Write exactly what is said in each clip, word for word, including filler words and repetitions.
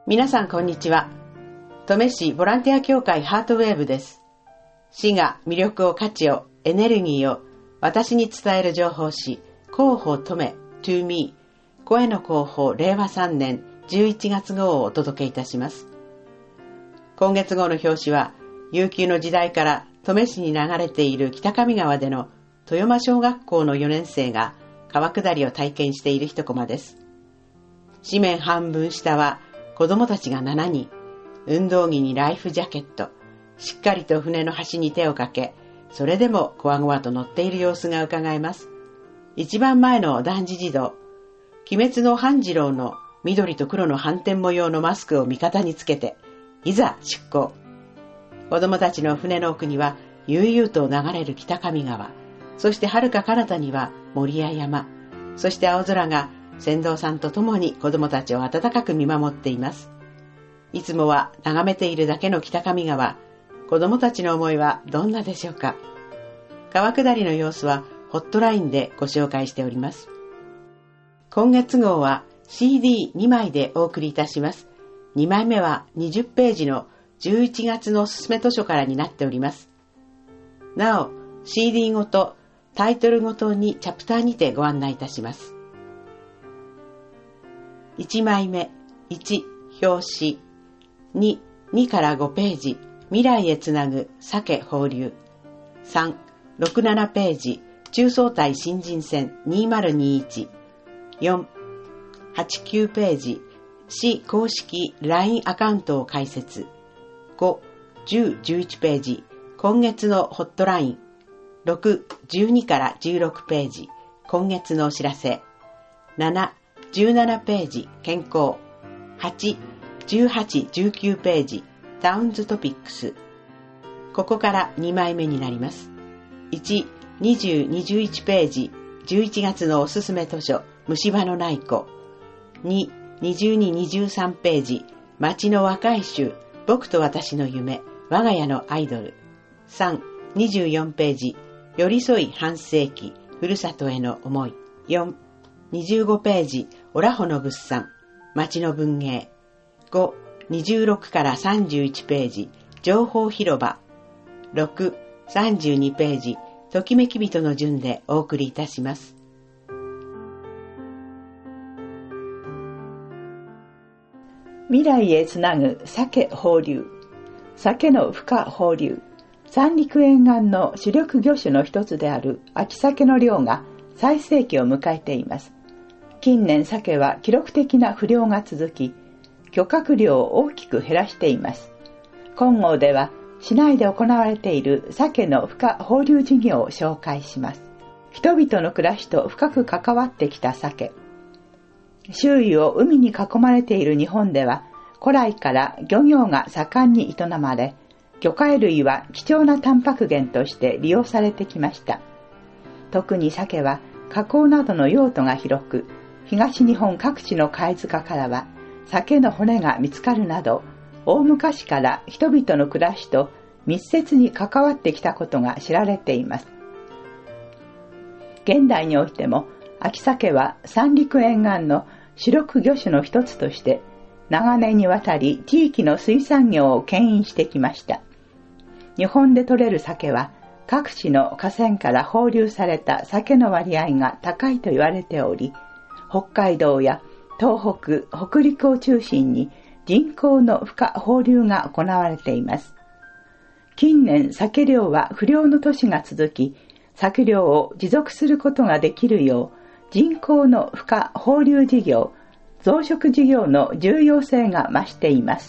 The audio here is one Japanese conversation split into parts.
皆さんこんにちは。登米市ボランティア協会ハートウェーブです。市が魅力を価値をエネルギーを私に伝える情報誌広報登米 To Me 声の広報令和さんねんじゅういちがつ号をお届けいたします。今月号の表紙は悠久の時代から登米市に流れている北上川での豊間小学校のよねん生が川下りを体験している一コマです。紙面半分下は子供たちがしちにん、運動着にライフジャケット、しっかりと船の端に手をかけ、それでもこわごわと乗っている様子がうかがえます。一番前の男児児童、鬼滅の半次郎の緑と黒の斑点模様のマスクを味方につけて、いざ出港。子供たちの船の奥には悠々と流れる北上川、そして遥か彼方には森や山、そして青空が船頭さんと共に子供たちを温かく見守っています。いつもは眺めているだけの北上川、子供たちの思いはどんなでしょうか。川下りの様子はホットラインでご紹介しております。今月号は シーディーに 枚でお送りいたします。にまいめはにじゅっページのじゅういちがつのおすすめ図書からになっております。なお シーディー ごとタイトルごとにチャプターにてご案内いたします。いちまいめ、いち、表紙、に、にからごページ、未来へつなぐ鮭放流、さん、ろく、ななページ、中総体新人戦にせんにじゅういち、よん、はち、きゅうページ、市公式 ライン アカウントを開設、ご、じゅう、じゅういちページ、今月のホットライン、ろく、じゅうにからじゅうろくページ、今月のお知らせ、なな、じゅうななページ、健康、はち、じゅうはち、じゅうきゅうページ、タウンズトピックス。ここからにまいめになります。いち、にじゅう、にじゅういちページ、じゅういちがつのおすすめ図書、虫歯のない子。に、にじゅうに、にじゅうさんページ、町の和解集、僕と私の夢、我が家のアイドル。さん、にじゅうよんページ、寄り添い半世紀、ふるさとへの思い。よん、にじゅうごページ、オラホの物産、町の文芸。ご、にじゅうろくからさんじゅういちページ、情報広場。ろく、さんじゅうにページ、ときめき人の順でお送りいたします。 未来へつなぐ鮭放流。鮭の孵化放流。三陸沿岸の主力魚種の一つである秋鮭の漁が最盛期を迎えています。近年鮭は記録的な不漁が続き、漁獲量を大きく減らしています。今号では市内で行われている鮭の孵化放流事業を紹介します。人々の暮らしと深く関わってきた鮭。周囲を海に囲まれている日本では、古来から漁業が盛んに営まれ、魚介類は貴重なタンパク源として利用されてきました。特に鮭は加工などの用途が広く、東日本各地の貝塚からは鮭の骨が見つかるなど、大昔から人々の暮らしと密接に関わってきたことが知られています。現代においても秋鮭は三陸沿岸の主力魚種の一つとして長年にわたり地域の水産業を牽引してきました。日本で採れる鮭は各地の河川から放流された鮭の割合が高いと言われており、北海道や東北、北陸を中心に人工の孵化放流が行われています。近年鮭漁は不漁の年が続き、鮭漁を持続することができるよう人工の孵化放流事業、増殖事業の重要性が増しています。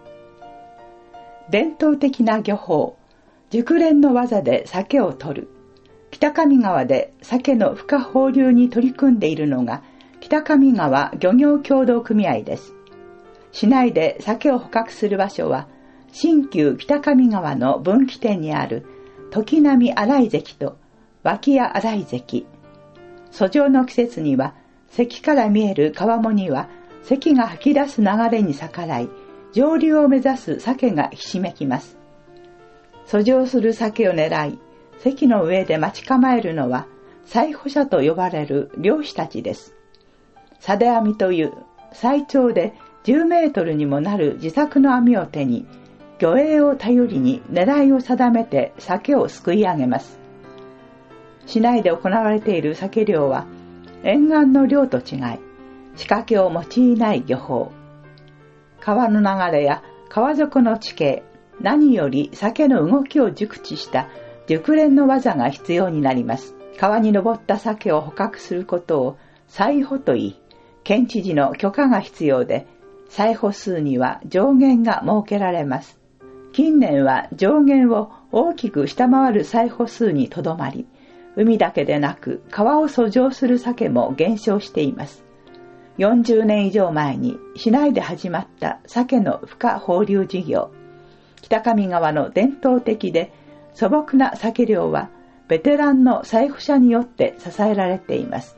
伝統的な漁法、熟練の技で鮭を取る。北上川で鮭の孵化放流に取り組んでいるのが北上川漁業協同組合です。市内で鮭を捕獲する場所は、新旧北上川の分岐点にある時波洗い堰と脇屋洗い堰。遡上の季節には、堰から見える川面には、堰が吐き出す流れに逆らい、上流を目指す鮭がひしめきます。遡上する鮭を狙い、堰の上で待ち構えるのは、採捕者と呼ばれる漁師たちです。さで網という最長でじゅうメートルにもなる自作の網を手に、魚影を頼りに狙いを定めて鮭をすくい上げます。市内で行われている鮭漁は、沿岸の漁と違い、仕掛けを用いない漁法。川の流れや川底の地形、何より鮭の動きを熟知した熟練の技が必要になります。川に登った鮭を捕獲することを採捕といい、県知事の許可が必要で、採捕数には上限が設けられます。近年は上限を大きく下回る採捕数にとどまり、海だけでなく川を遡上する鮭も減少しています。よんじゅうねん以上前に市内で始まった鮭の孵化放流事業。北上川の伝統的で素朴な鮭漁はベテランの採捕者によって支えられています。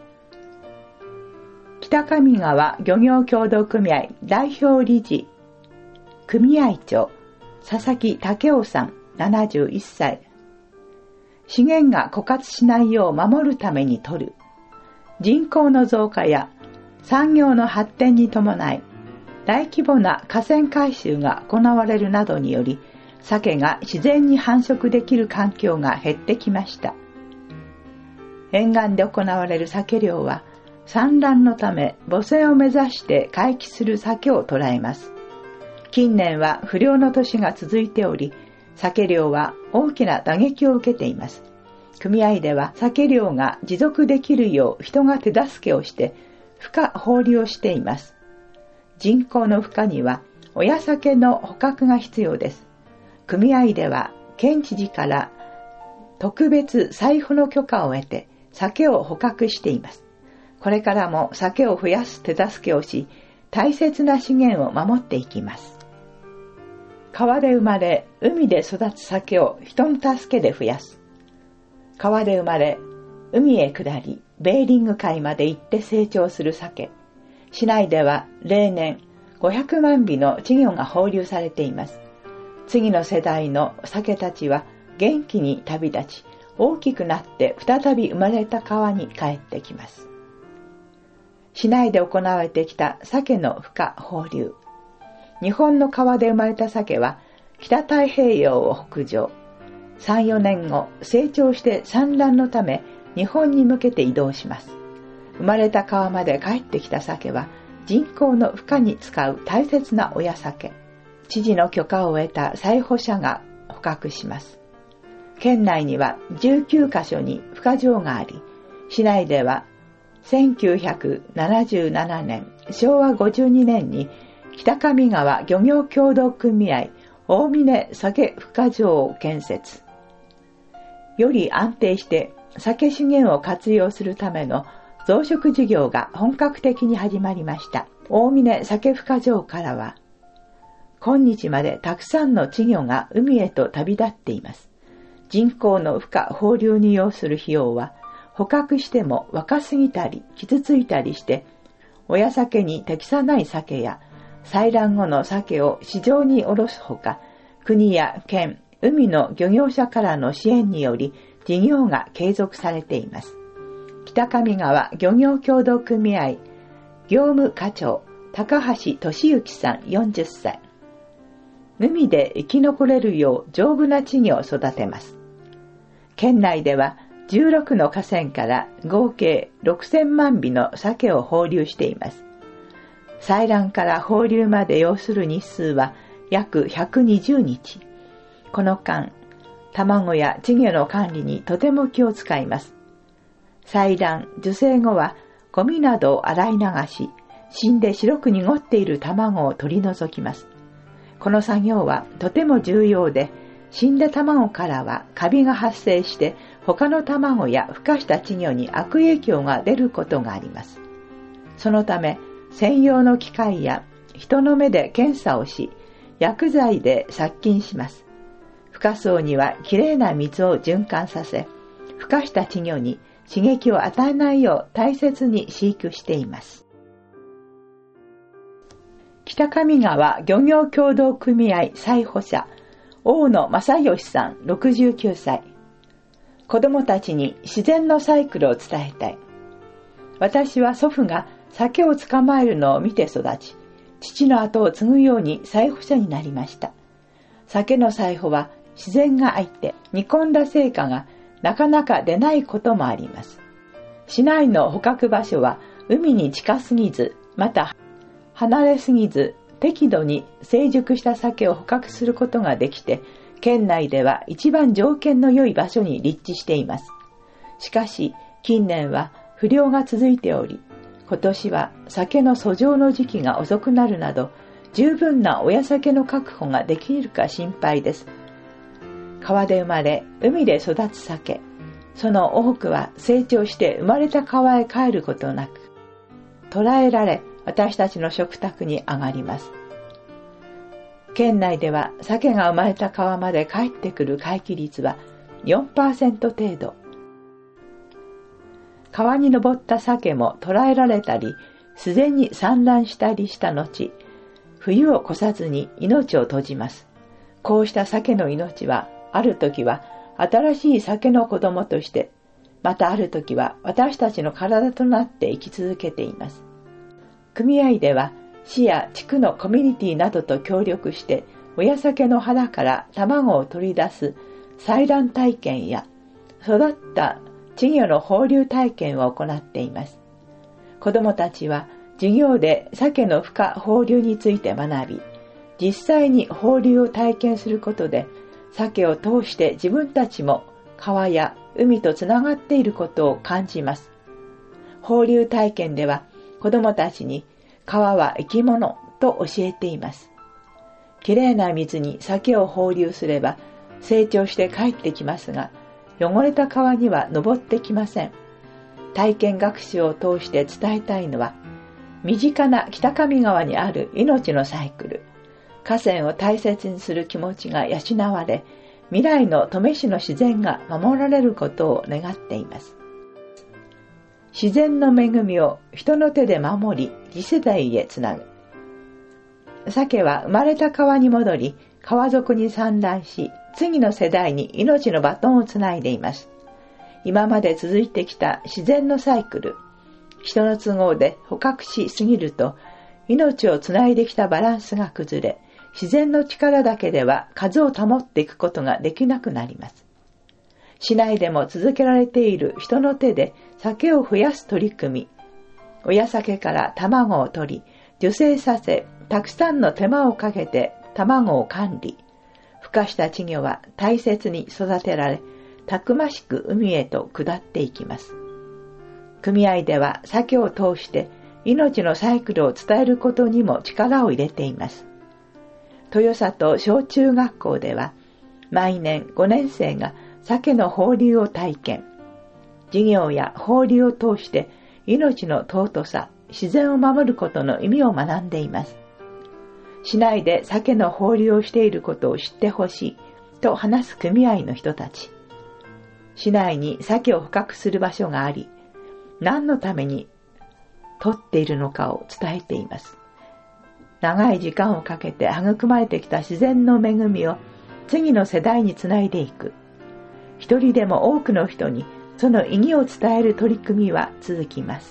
北上川漁業協同組合代表理事、組合長、佐々木武雄さんななじゅういっさい。資源が枯渇しないよう守るために取る。人口の増加や産業の発展に伴い、大規模な河川改修が行われるなどにより、鮭が自然に繁殖できる環境が減ってきました。沿岸で行われる鮭漁は、産卵のため母船を目指して回帰する鮭を捕らえます。近年は不漁の年が続いており、鮭漁は大きな打撃を受けています。組合では鮭漁が持続できるよう人が手助けをして孵化放流をしています。人工の孵化には親鮭の捕獲が必要です。組合では県知事から特別採捕の許可を得て鮭を捕獲しています。これからも鮭を増やす手助けをし、大切な資源を守っていきます。川で生まれ、海で育つ鮭を人の助けで増やす。川で生まれ、海へ下り、ベーリング海まで行って成長する鮭。市内では例年ごひゃくまんびの稚魚が放流されています。次の世代の鮭たちは元気に旅立ち、大きくなって再び生まれた川に帰ってきます。市内で行われてきた鮭の孵化放流。日本の川で生まれた鮭は北太平洋を北上。さん、よねんご、成長して産卵のため日本に向けて移動します。生まれた川まで帰ってきた鮭は人工の孵化に使う大切な親鮭。知事の許可を得た採捕者が捕獲します。県内にはじゅうきゅうかしょに孵化場があり、市内ではせんきゅうひゃくななじゅうななねん、しょうわごじゅうにねんに北上川漁業協同組合大峰鮭孵化場を建設。より安定して鮭資源を活用するための増殖事業が本格的に始まりました。大峰鮭孵化場からは、今日までたくさんの稚魚が海へと旅立っています。人工の孵化放流に要する費用は、捕獲しても若すぎたり傷ついたりして、親鮭に適さない鮭や採卵後の鮭を市場に卸すほか、国や県、海の漁業者からの支援により事業が継続されています。北上川漁業協同組合業務課長高橋俊之さんよんじゅっさい。海で生き残れるよう丈夫な稚魚を育てます。県内ではじゅうろくの河川から合計ろくせんまんびの鮭を放流しています。採卵から放流まで要する日数は約ひゃくにじゅうにち。この間、卵や稚魚の管理にとても気を使います。採卵、受精後はゴミなどを洗い流し、死んで白く濁っている卵を取り除きます。この作業はとても重要で、死んだ卵からはカビが発生して他の卵や孵化した稚魚に悪影響が出ることがあります。そのため、専用の機械や人の目で検査をし、薬剤で殺菌します。孵化槽にはきれいな水を循環させ、孵化した稚魚に刺激を与えないよう大切に飼育しています。北上川漁業協同組合採捕者、大野正義さんろくじゅうきゅうさい。子供たちに自然のサイクルを伝えたい。私は祖父が鮭を捕まえるのを見て育ち、 父の後を継ぐように裁縫者になりました。酒の裁縫は自然が相手、煮込んだ成果がなかなか出ないこともあります。市内の捕獲場所は海に近すぎず、また離れすぎず、適度に成熟した鮭を捕獲することができて、県内では一番条件の良い場所に立地しています。しかし、近年は不漁が続いており、今年は鮭の遡上の時期が遅くなるなど、十分な親鮭の確保ができるか心配です。川で生まれ、海で育つ鮭、その多くは成長して生まれた川へ帰ることなく、捕らえられ、私たちの食卓に上がります。県内では鮭が生まれた川まで帰ってくる回帰率は よんパーセント 程度。川に登った鮭も捕らえられたり、自然に産卵したりした後、冬を越さずに命を閉じます。こうした鮭の命は、ある時は新しい鮭の子供として、またある時は私たちの体となって生き続けています。組合では市や地区のコミュニティなどと協力して親鮭の腹から卵を取り出す採卵体験や育った稚魚の放流体験を行っています。子どもたちは授業で鮭の孵化放流について学び、実際に放流を体験することで鮭を通して自分たちも川や海とつながっていることを感じます。放流体験では子どもたちに川は生き物と教えています。きれいな水に鮭を放流すれば成長して帰ってきますが、汚れた川には登ってきません。体験学習を通して伝えたいのは、身近な北上川にある命のサイクル、河川を大切にする気持ちが養われ、未来の登米市の自然が守られることを願っています。自然の恵みを人の手で守り、次世代へつなぐ。鮭は生まれた川に戻り、川底に産卵し、次の世代に命のバトンをつないでいます。今まで続いてきた自然のサイクル、人の都合で捕獲しすぎると、命をつないできたバランスが崩れ、自然の力だけでは数を保っていくことができなくなります。市内でも続けられている人の手で鮭を増やす取り組み、親鮭から卵を取り、受精させ、たくさんの手間をかけて卵を管理、孵化した稚魚は大切に育てられ、たくましく海へと下っていきます。組合では鮭を通して命のサイクルを伝えることにも力を入れています。豊里小中学校では毎年ごねん生が鮭の放流を体験。授業や放流を通して命の尊さ、自然を守ることの意味を学んでいます。市内で鮭の放流をしていることを知ってほしいと話す組合の人たち。市内に鮭を捕獲する場所があり、何のために取っているのかを伝えています。長い時間をかけて育まれてきた自然の恵みを次の世代につないでいく。一人でも多くの人にその意義を伝える取り組みは続きます。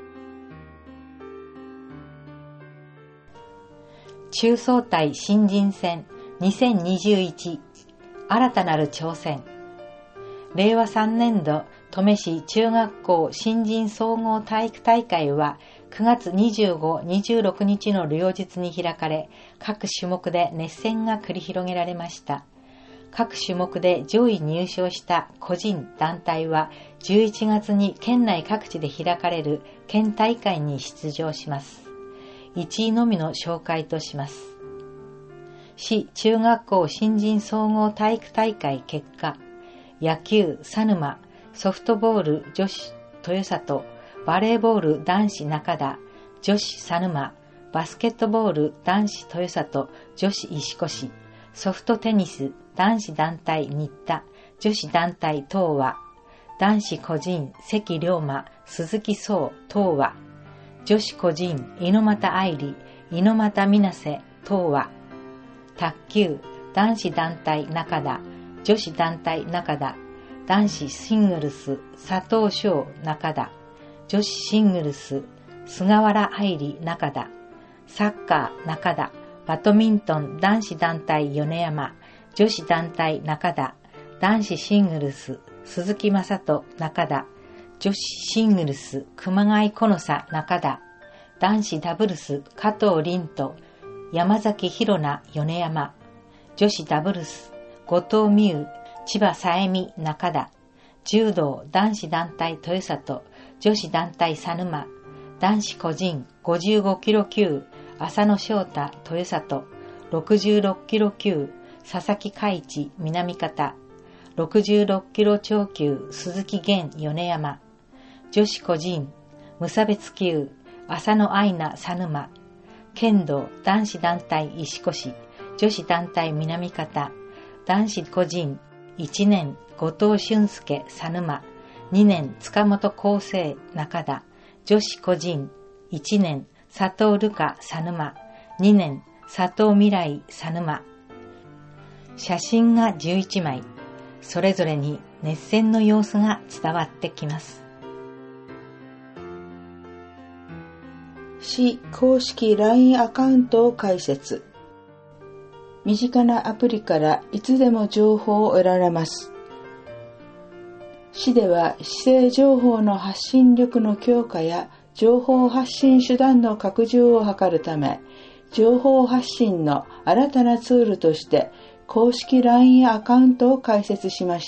中総体新人戦にせんにじゅういち新たなる挑戦。れいわさんねん度登米市中学校新人総合体育大会はくがつにじゅうご、にじゅうろくにちの両日に開かれ、各種目で熱戦が繰り広げられました。各種目で上位入賞した個人団体はじゅういちがつに県内各地で開かれる県大会に出場します。いちいのみの紹介とします。市中学校新人総合体育大会結果、野球佐沼、ソフトボール女子豊里、バレーボール男子中田、女子佐沼、バスケットボール男子豊里、女子石越、ソフトテニス男子団体新田、女子団体東和、男子個人関龍馬、鈴木壮東和、女子個人猪俣愛理、猪俣水瀬東和、卓球男子団体中田、女子団体中田、男子シングルス佐藤翔中田、女子シングルス菅原愛理中田、 サッカー中田、バドミントン男子団体米山、女子団体中田、男子シングルス鈴木正人中田、女子シングルス熊谷好佐中田、男子ダブルス加藤凛と山崎宏奈米山、女子ダブルス後藤美優千葉さえみ中田、柔道男子団体豊里、女子団体佐沼、男子個人ごじゅうごキロ級浅野翔太豊里、ろくじゅうろっキロ級佐々木海一南方、ろくじゅうろっキロ超級鈴木源米山、女子個人無差別級浅野愛菜佐沼、剣道男子団体石越、女子団体南方、男子個人いちねん後藤俊介佐沼、にねん塚本康生中田、女子個人いちねん佐藤瑠香佐沼、にねん佐藤未来佐沼。写真がじゅういちまい、それぞれに熱戦の様子が伝わってきます。 市公式 ライン アカウントを開設。身近なアプリからいつでも情報を得られます。市では市政情報の発信力の強化や情報発信手段の拡充を図るため、情報発信の新たなツールとして公式 ライン アカウントを開設しました。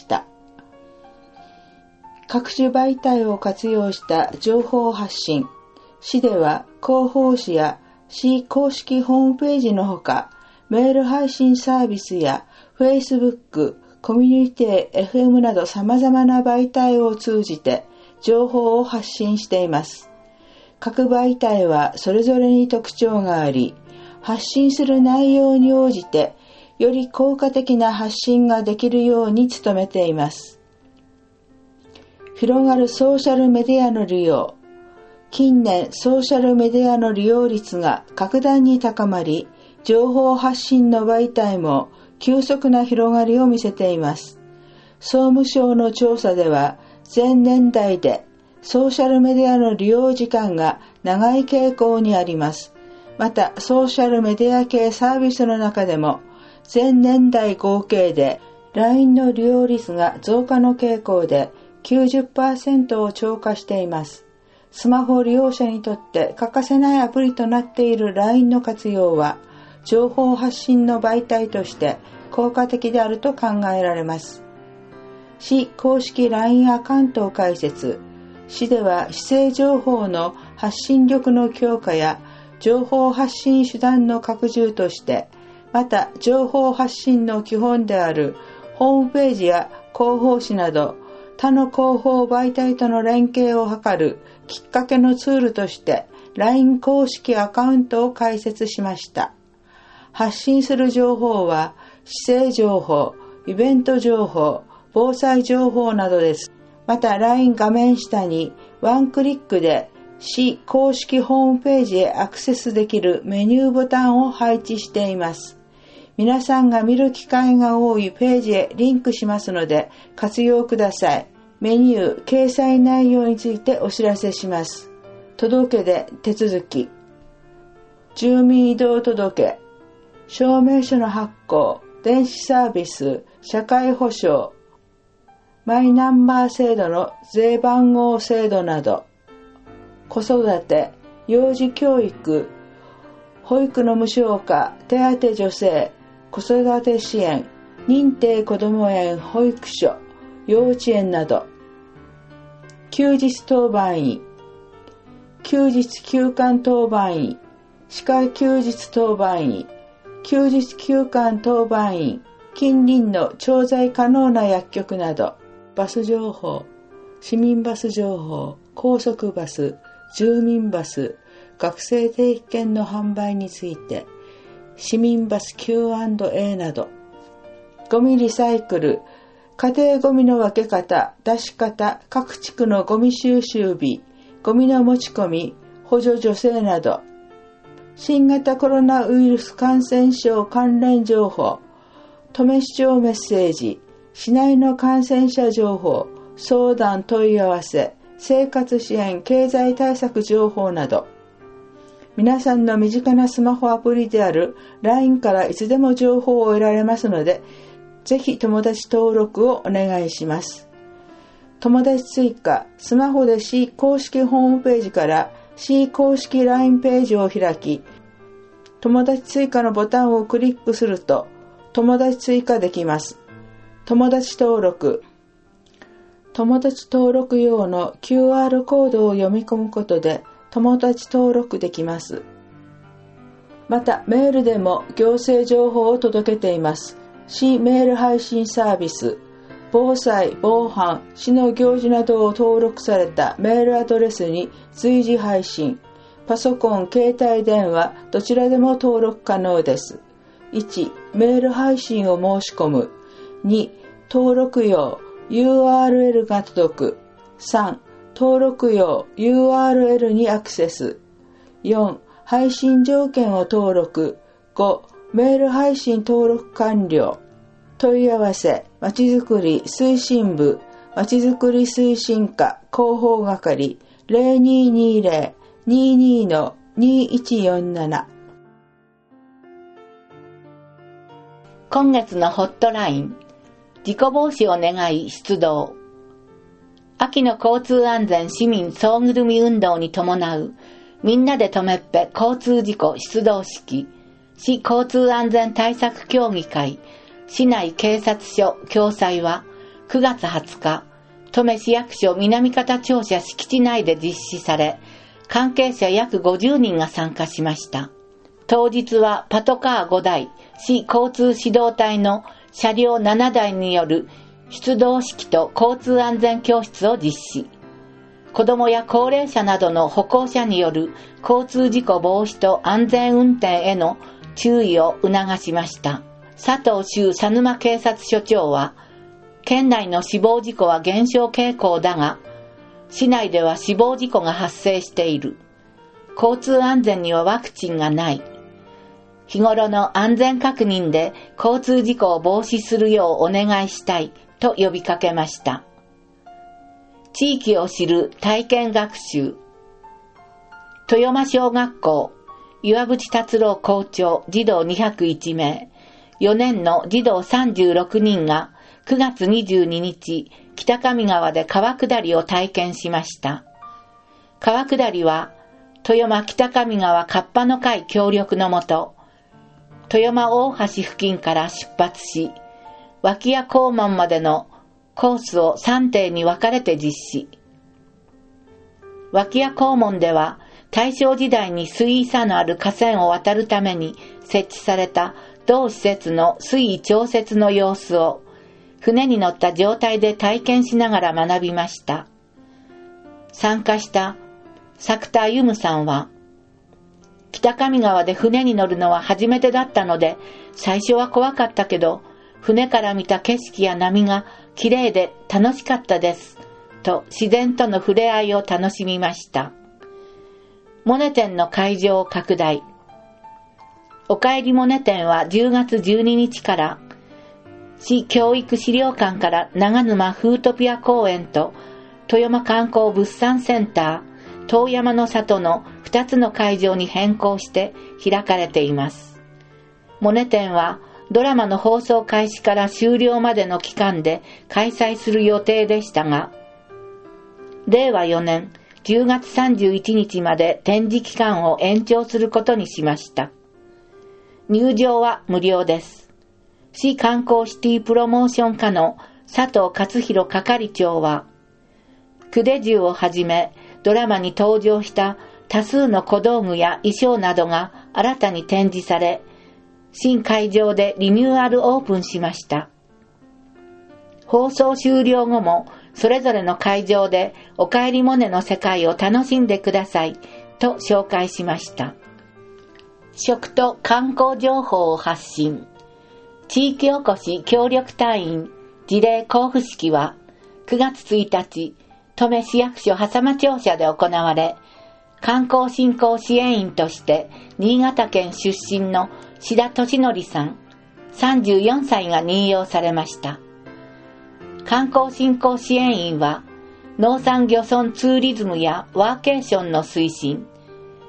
各種媒体を活用した情報発信、市では広報誌や市公式ホームページのほか、メール配信サービスや Facebook、コミュニティ エフエム など様々な媒体を通じて情報を発信しています。各媒体はそれぞれに特徴があり、発信する内容に応じてより効果的な発信ができるように努めています。広がるソーシャルメディアの利用。近年ソーシャルメディアの利用率が格段に高まり、情報発信の媒体も急速な広がりを見せています。総務省の調査では、全年代でソーシャルメディアの利用時間が長い傾向にあります。また、ソーシャルメディア系サービスの中でも、全年代合計で ライン の利用率が増加の傾向で きゅうじゅっパーセント を超過しています。スマホ利用者にとって欠かせないアプリとなっている ライン の活用は、情報発信の媒体として効果的であると考えられます。市公式 ライン アカウントを開設。市では市政情報の発信力の強化や情報発信手段の拡充として、また情報発信の基本であるホームページや広報誌など他の広報媒体との連携を図るきっかけのツールとして ライン 公式アカウントを開設しました。発信する情報は市政情報、イベント情報、防災情報などです。また ライン 画面下にワンクリックで市公式ホームページへアクセスできるメニューボタンを配置しています。皆さんが見る機会が多いページへリンクしますので活用ください。メニュー、掲載内容についてお知らせします。届け出手続き。住民移動届、証明書の発行、電子サービス、社会保障、マイナンバー制度の税番号制度など、子育て、幼児教育、保育の無償化、手当助成、子育て支援、認定こども園保育所、幼稚園など、休日当番員、休日休館当番員、歯科休日当番員、休日休館当番員、近隣の調剤可能な薬局など、バス情報、市民バス情報、高速バス、住民バス、学生定期券の販売について、市民バス キューアンドエー など、ゴミリサイクル、家庭ゴミの分け方、出し方、各地区のゴミ収集日、ゴミの持ち込み、補助助成など、新型コロナウイルス感染症関連情報、登米市長メッセージ、市内の感染者情報、相談問い合わせ、生活支援経済対策情報など、 皆さんの身近なスマホアプリである ライン からいつでも情報を得られますので、ぜひ友達登録をお願いします。友達追加、スマホで C 公式ホームページから C 公式 ライン ページを開き、友達追加のボタンをクリックすると友達追加できます。友達登録。友達登録用の キューアール コードを読み込むことで友達登録できます。またメールでも行政情報を届けています。市メール配信サービス、防災、防犯、市の行事などを登録されたメールアドレスに随時配信。パソコン、携帯電話、どちらでも登録可能です。いち. メール配信を申し込む。に. 登録用 ユーアールエル が届く。さん. 登録用 ユーアールエル にアクセス。よん. 配信条件を登録。ご. メール配信登録完了。問い合わせ、まちづくり推進部、まちづくり推進課広報係 ゼロにーにーゼロ にーにー の にーいちよんなな。 今月のホットライン、事故防止を願い出動。秋の交通安全市民総ぐるみ運動に伴うみんなで止めっぺ交通事故出動式、市交通安全対策協議会市内警察署共催はくがつはつか、登米市役所南方庁舎敷地内で実施され、関係者約ごじゅうにんが参加しました。当日はパトカーごだい、市交通指導隊の車両ななだいによる出動式と交通安全教室を実施。子どもや高齢者などの歩行者による交通事故防止と安全運転への注意を促しました。佐藤修佐沼警察署長は、県内の死亡事故は減少傾向だが、市内では死亡事故が発生している。交通安全にはワクチンがない。日頃の安全確認で交通事故を防止するようお願いしたいと呼びかけました。地域を知る体験学習。豊間小学校、岩渕達郎校長児童にひゃくいちめい、よねんの児童さんじゅうろくにんがくがつにじゅうににち、北上川で川下りを体験しました。川下りは、豊間北上川カッパの会協力のもと、豊間大橋付近から出発し、脇屋港門までのコースをさんていに分かれて実施。脇屋港門では、大正時代に水位差のある河川を渡るために設置された同施設の水位調節の様子を、船に乗った状態で体験しながら学びました。参加した作田歩夢さんは、北上川で船に乗るのは初めてだったので、最初は怖かったけど、船から見た景色や波が綺麗で楽しかったです、と自然との触れ合いを楽しみました。モネ展の会場を拡大。おかえりモネ展はじゅうがつじゅうににちから、市教育資料館から長沼フートピア公園と豊間観光物産センター、遠山の里のふたつの会場に変更して開かれています。モネ展はドラマの放送開始から終了までの期間で開催する予定でしたが、れいわよねんじゅうがつさんじゅういちにちまで展示期間を延長することにしました。入場は無料です。市観光シティプロモーション課の佐藤勝弘係長は、クデジュをはじめドラマに登場した多数の小道具や衣装などが新たに展示され、新会場でリニューアルオープンしました。放送終了後もそれぞれの会場でおかえりモネの世界を楽しんでくださいと紹介しました。食と観光情報を発信。地域おこし協力隊員辞令交付式はくがつついたち、登米市役所笠間庁舎で行われ、観光振興支援員として新潟県出身の志田敏則さん、さんじゅうよんさいが任用されました。観光振興支援員は、農産漁村ツーリズムやワーケーションの推進、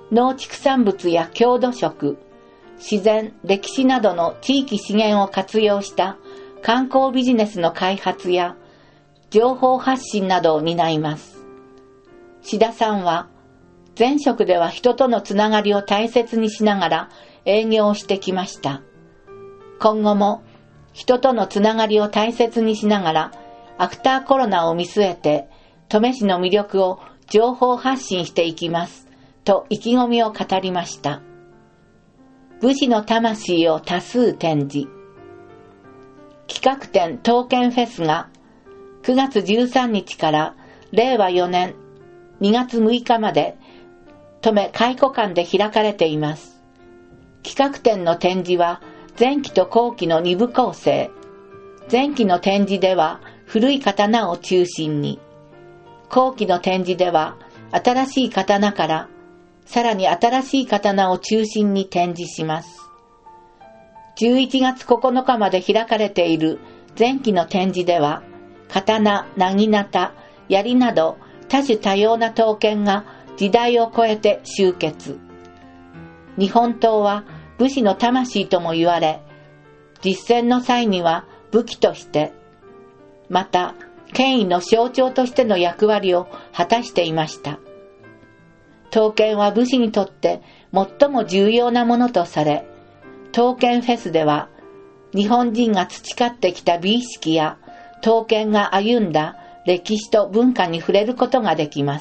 農畜産物や郷土食、自然、歴史などの地域資源を活用した観光ビジネスの開発や情報発信などを担います。志田さんは、前職では人とのつながりを大切にしながら営業をしてきました。今後も人とのつながりを大切にしながらアフターコロナを見据えて登米市の魅力を情報発信していきますと意気込みを語りました。武士の魂を多数展示。企画展刀剣フェスがくがつじゅうさんにちかられいわよねんにがつむいかまで登米回顧館で開かれています。企画展の展示は前期と後期のにぶ構成。前期の展示では古い刀を中心に、後期の展示では新しい刀からさらに新しい刀を中心に展示します。じゅういちがつここのかまで開かれている前期の展示では、刀、薙刀、槍など多種多様な刀剣が時代を超えて集結。日本刀は武士の魂とも言われ、実戦の際には武器として、また権威の象徴としての役割を果たしていました。刀剣は武士にとって最も重要なものとされ、刀剣フェスでは日本人が培ってきた美意識や刀剣が歩んだ歴史と文化に触れることができます。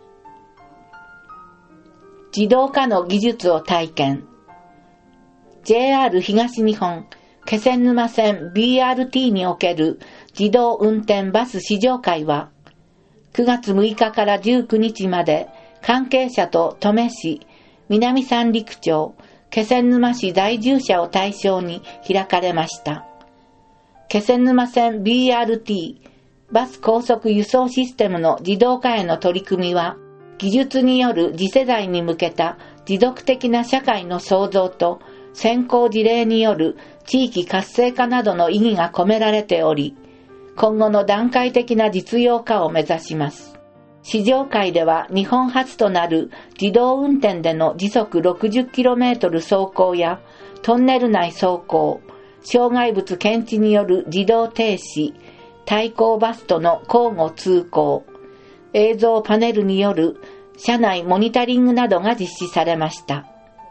自動化の技術を体験。ジェイアール 東日本気仙沼線 ビーアールティー における自動運転バス試乗会はくがつむいかからじゅうくにちまで関係者と登米市、南三陸町、気仙沼市在住者を対象に開かれました。気仙沼線 ビーアールティー バス高速輸送システムの自動化への取り組みは、技術による次世代に向けた持続的な社会の創造と先行事例による地域活性化などの意義が込められており、今後の段階的な実用化を目指します。試乗会では日本初となる自動運転での時速 ろくじゅっキロメートル 走行やトンネル内走行、障害物検知による自動停止、対向バスとの交互通行、映像パネルによる車内モニタリングなどが実施されました。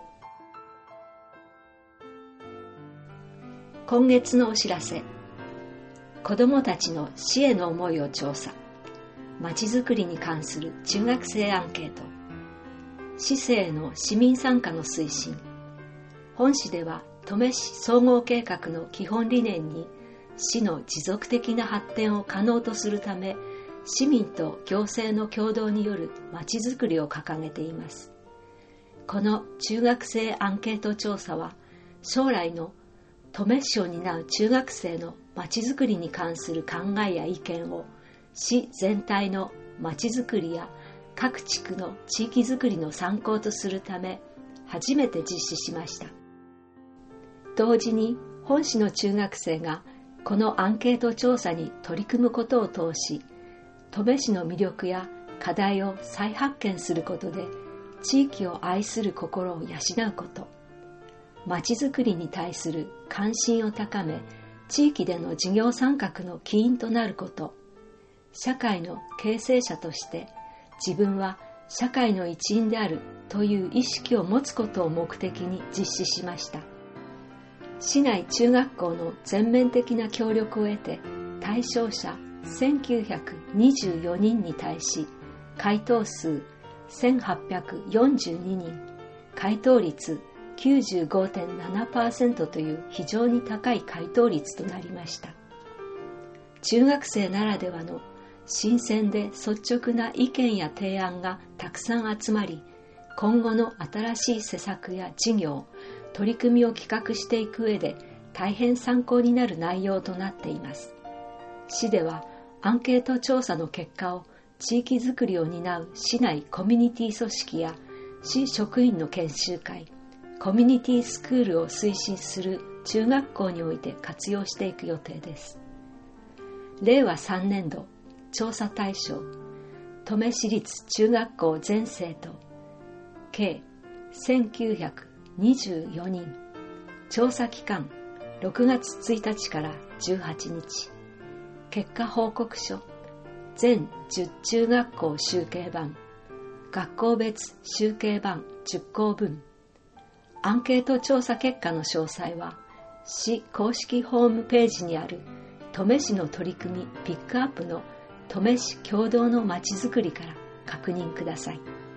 今月のお知らせ。子どもたちの死への思いを調査。まちづくりに関する中学生アンケート。市政への市民参加の推進。本市では登米市総合計画の基本理念に市の持続的な発展を可能とするため、市民と行政の共同によるまちづくりを掲げています。この中学生アンケート調査は、将来の登米市を担う中学生のまちづくりに関する考えや意見を市全体のまちづくりや各地区の地域づくりの参考とするため初めて実施しました。同時に本市の中学生がこのアンケート調査に取り組むことを通し、登米市の魅力や課題を再発見することで地域を愛する心を養うこと、まちづくりに対する関心を高め、地域での事業参画の起因となること、社会の形成者として自分は社会の一員であるという意識を持つことを目的に実施しました。市内中学校の全面的な協力を得て、対象者せんきゅうひゃくにじゅうよにんに対し、回答数せんはっぴゃくよんじゅうににん、回答率 きゅうじゅうごてんななパーセント という非常に高い回答率となりました。中学生ならではの新鮮で率直な意見や提案がたくさん集まり、今後の新しい施策や事業、取り組みを企画していく上で大変参考になる内容となっています。市ではアンケート調査の結果を地域づくりを担う市内コミュニティ組織や市職員の研修会、コミュニティスクールを推進する中学校において活用していく予定です。れいわさんねんど調査対象、登米市立中学校全生徒、掲計せんきゅうひゃくにじゅうよにん。調査期間ろくがつついたちからじゅうはちにち。結果報告書全じゅう中学校集計版、学校別集計版じゅっこうぶん。アンケート調査結果の詳細は市公式ホームページにある登米市の取り組みピックアップの登米市共同のまちづくりから確認ください。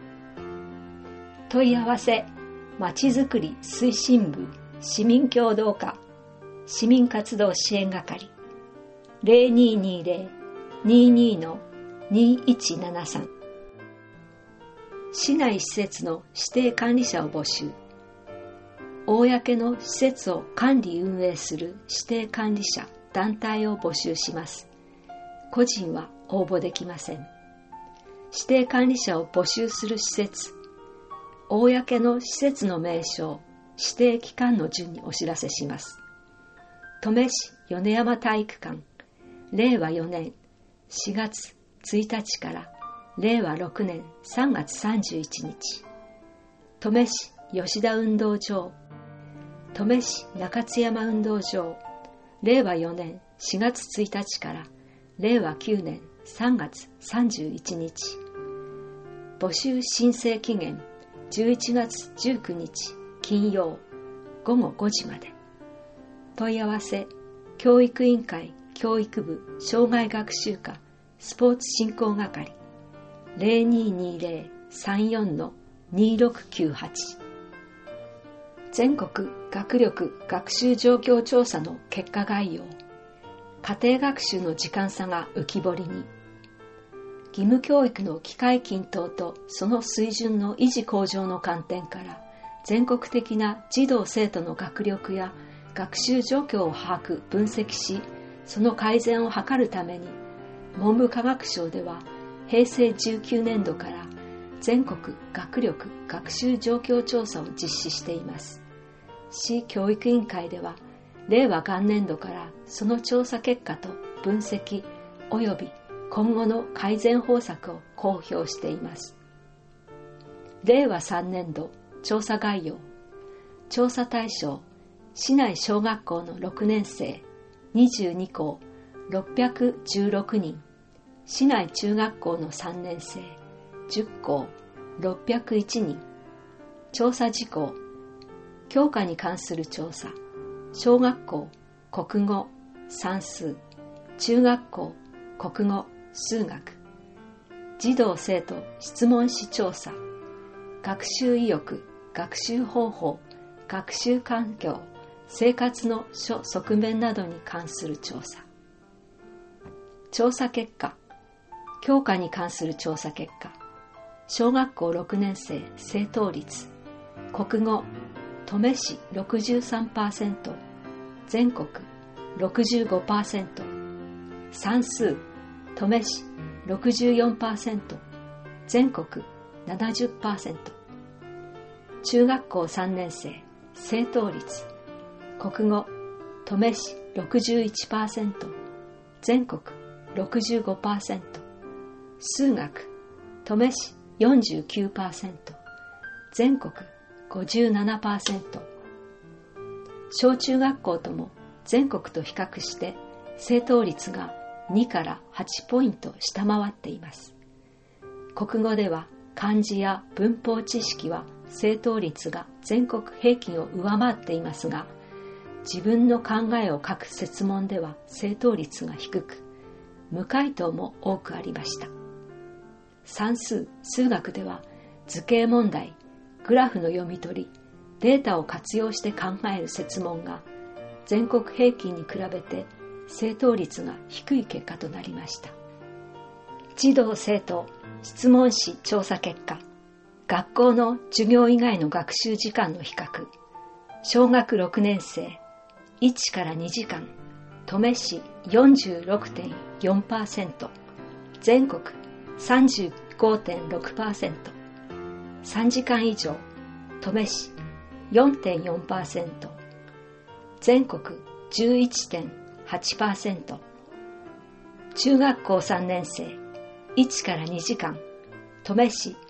問い合わせまちづくり推進部市民協働課市民活動支援係 ゼロにーにーゼロ にーにー の にーいちななさん。市内施設の指定管理者を募集。公の施設を管理運営する指定管理者団体を募集します。個人は応募できません。指定管理者を募集する施設、公の施設の名称、指定期間の順にお知らせします。登米市米山体育館、れいわよねんしがつついたちかられいわろくねんさんがつさんじゅういちにち。登米市吉田運動場、登米市中津山運動場、れいわよねんしがつついたちかられいわきゅうねんさんがつさんじゅういちにち。募集申請期限じゅういちがつじゅうくにち金曜ごごごじまで。問い合わせ教育委員会教育部障害学習課スポーツ振興係 ゼロにーにーゼロ さんよん の にーろくきゅうはち。全国学力学習状況調査の結果概要。家庭学習の時間差が浮き彫りに。義務教育の機会均等とその水準の維持向上の観点から全国的な児童生徒の学力や学習状況を把握分析し、その改善を図るために文部科学省ではへいせいじゅうきゅうねんどから全国学力学習状況調査を実施しています。市教育委員会では令和元年度からその調査結果と分析及び今後の改善方策を公表しています。れいわさんねんど調査概要。調査対象市内小学校のろくねんせいにじゅうにこうろっぴゃくじゅうろくにん、市内中学校のさんねんせいじゅっこうろっぴゃくいちにん。調査事項。教科に関する調査。小学校国語算数、中学校国語数学。児童生徒質問紙調査。学習意欲、学習方法、学習環境、生活の諸側面などに関する調査。調査結果。教科に関する調査結果。小学校ろくねんせい正答率。国語登米市 ろくじゅうさんパーセント、全国 ろくじゅうごパーセント。算数登米市 ろくじゅうよんパーセント、全国 ななじゅっパーセント。中学校さんねんせい正答率。国語登米市 ろくじゅういちパーセント、全国 ろくじゅうごパーセント。数学登米市 よんじゅうきゅうパーセント、全国 ごじゅうななパーセント。小中学校とも全国と比較して正答率がにからはちポイント下回っています。国語では漢字や文法知識は正答率が全国平均を上回っていますが、自分の考えを書く設問では正答率が低く、無回答も多くありました。算数・数学では図形問題、グラフの読み取り、データを活用して考える設問が全国平均に比べて正答率が低い結果となりました。児童生徒質問紙調査結果。学校の授業以外の学習時間の比較。小学ろくねんせいいちからにじかん、登米市 よんじゅうろくてんよんパーセント、全国 さんじゅうごてんろくパーセント。さんじかん以上、登米市 よんてんよんパーセント、全国 じゅういちてんはちパーセント。中学校さんねんせいいちからにじかん、登米市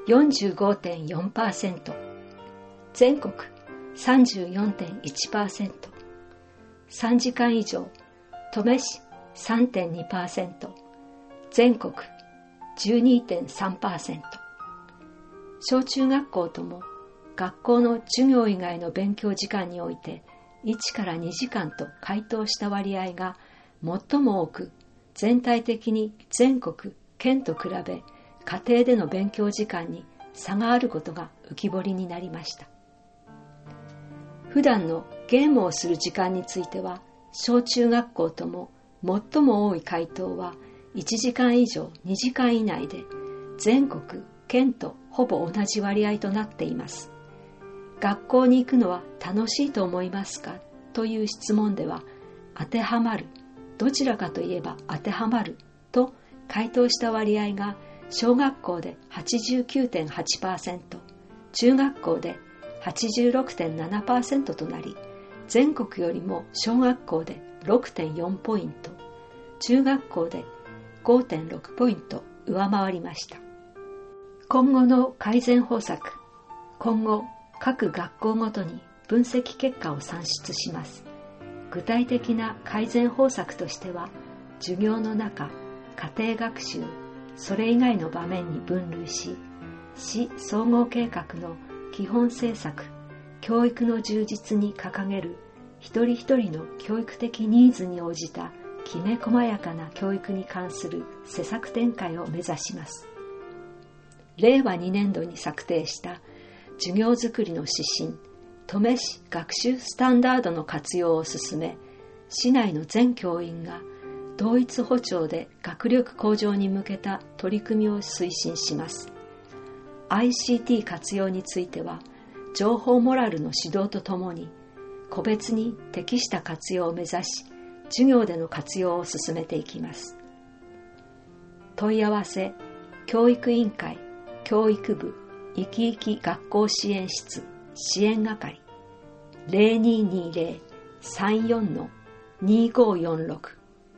よんじゅうごてんよんパーセント、全国 さんじゅうよんてんいちパーセント、さんじかん以上、登米市 さんてんにパーセント、全国 じゅうにてんさんパーセント。小中学校とも学校の授業以外の勉強時間においていちからにじかんと回答した割合が最も多く、全体的に全国、県と比べ家庭での勉強時間に差があることが浮き彫りになりました。普段のゲームをする時間については、小中学校とも最も多い回答はいちじかん以上にじかん以内で、全国、県とほぼ同じ割合となっています。学校に行くのは楽しいと思いますかという質問では、当てはまる、どちらかといえば当てはまると回答した割合が小学校で はちじゅうきゅうてんはちパーセント、中学校で はちじゅうろくてんななパーセント となり、全国よりも小学校で ろくてんよんポイント、中学校で ごてんろくポイント上回りました。今後の改善方策、今後各学校ごとに分析結果を算出します。具体的な改善方策としては、授業の中、家庭学習、それ以外の場面に分類し、市総合計画の基本政策、教育の充実に掲げる一人一人の教育的ニーズに応じたきめ細やかな教育に関する施策展開を目指します。れいわにねんどに策定した授業づくりの指針、登米市学習スタンダードの活用を進め、市内の全教員が同一歩調で学力向上に向けた取り組みを推進します。アイシーティー 活用については、情報モラルの指導とともに、個別に適した活用を目指し、授業での活用を進めていきます。問い合わせ、教育委員会、教育部、いきいき学校支援室、支援係、ゼロにーにーゼロ さんよん にーごーよんろく。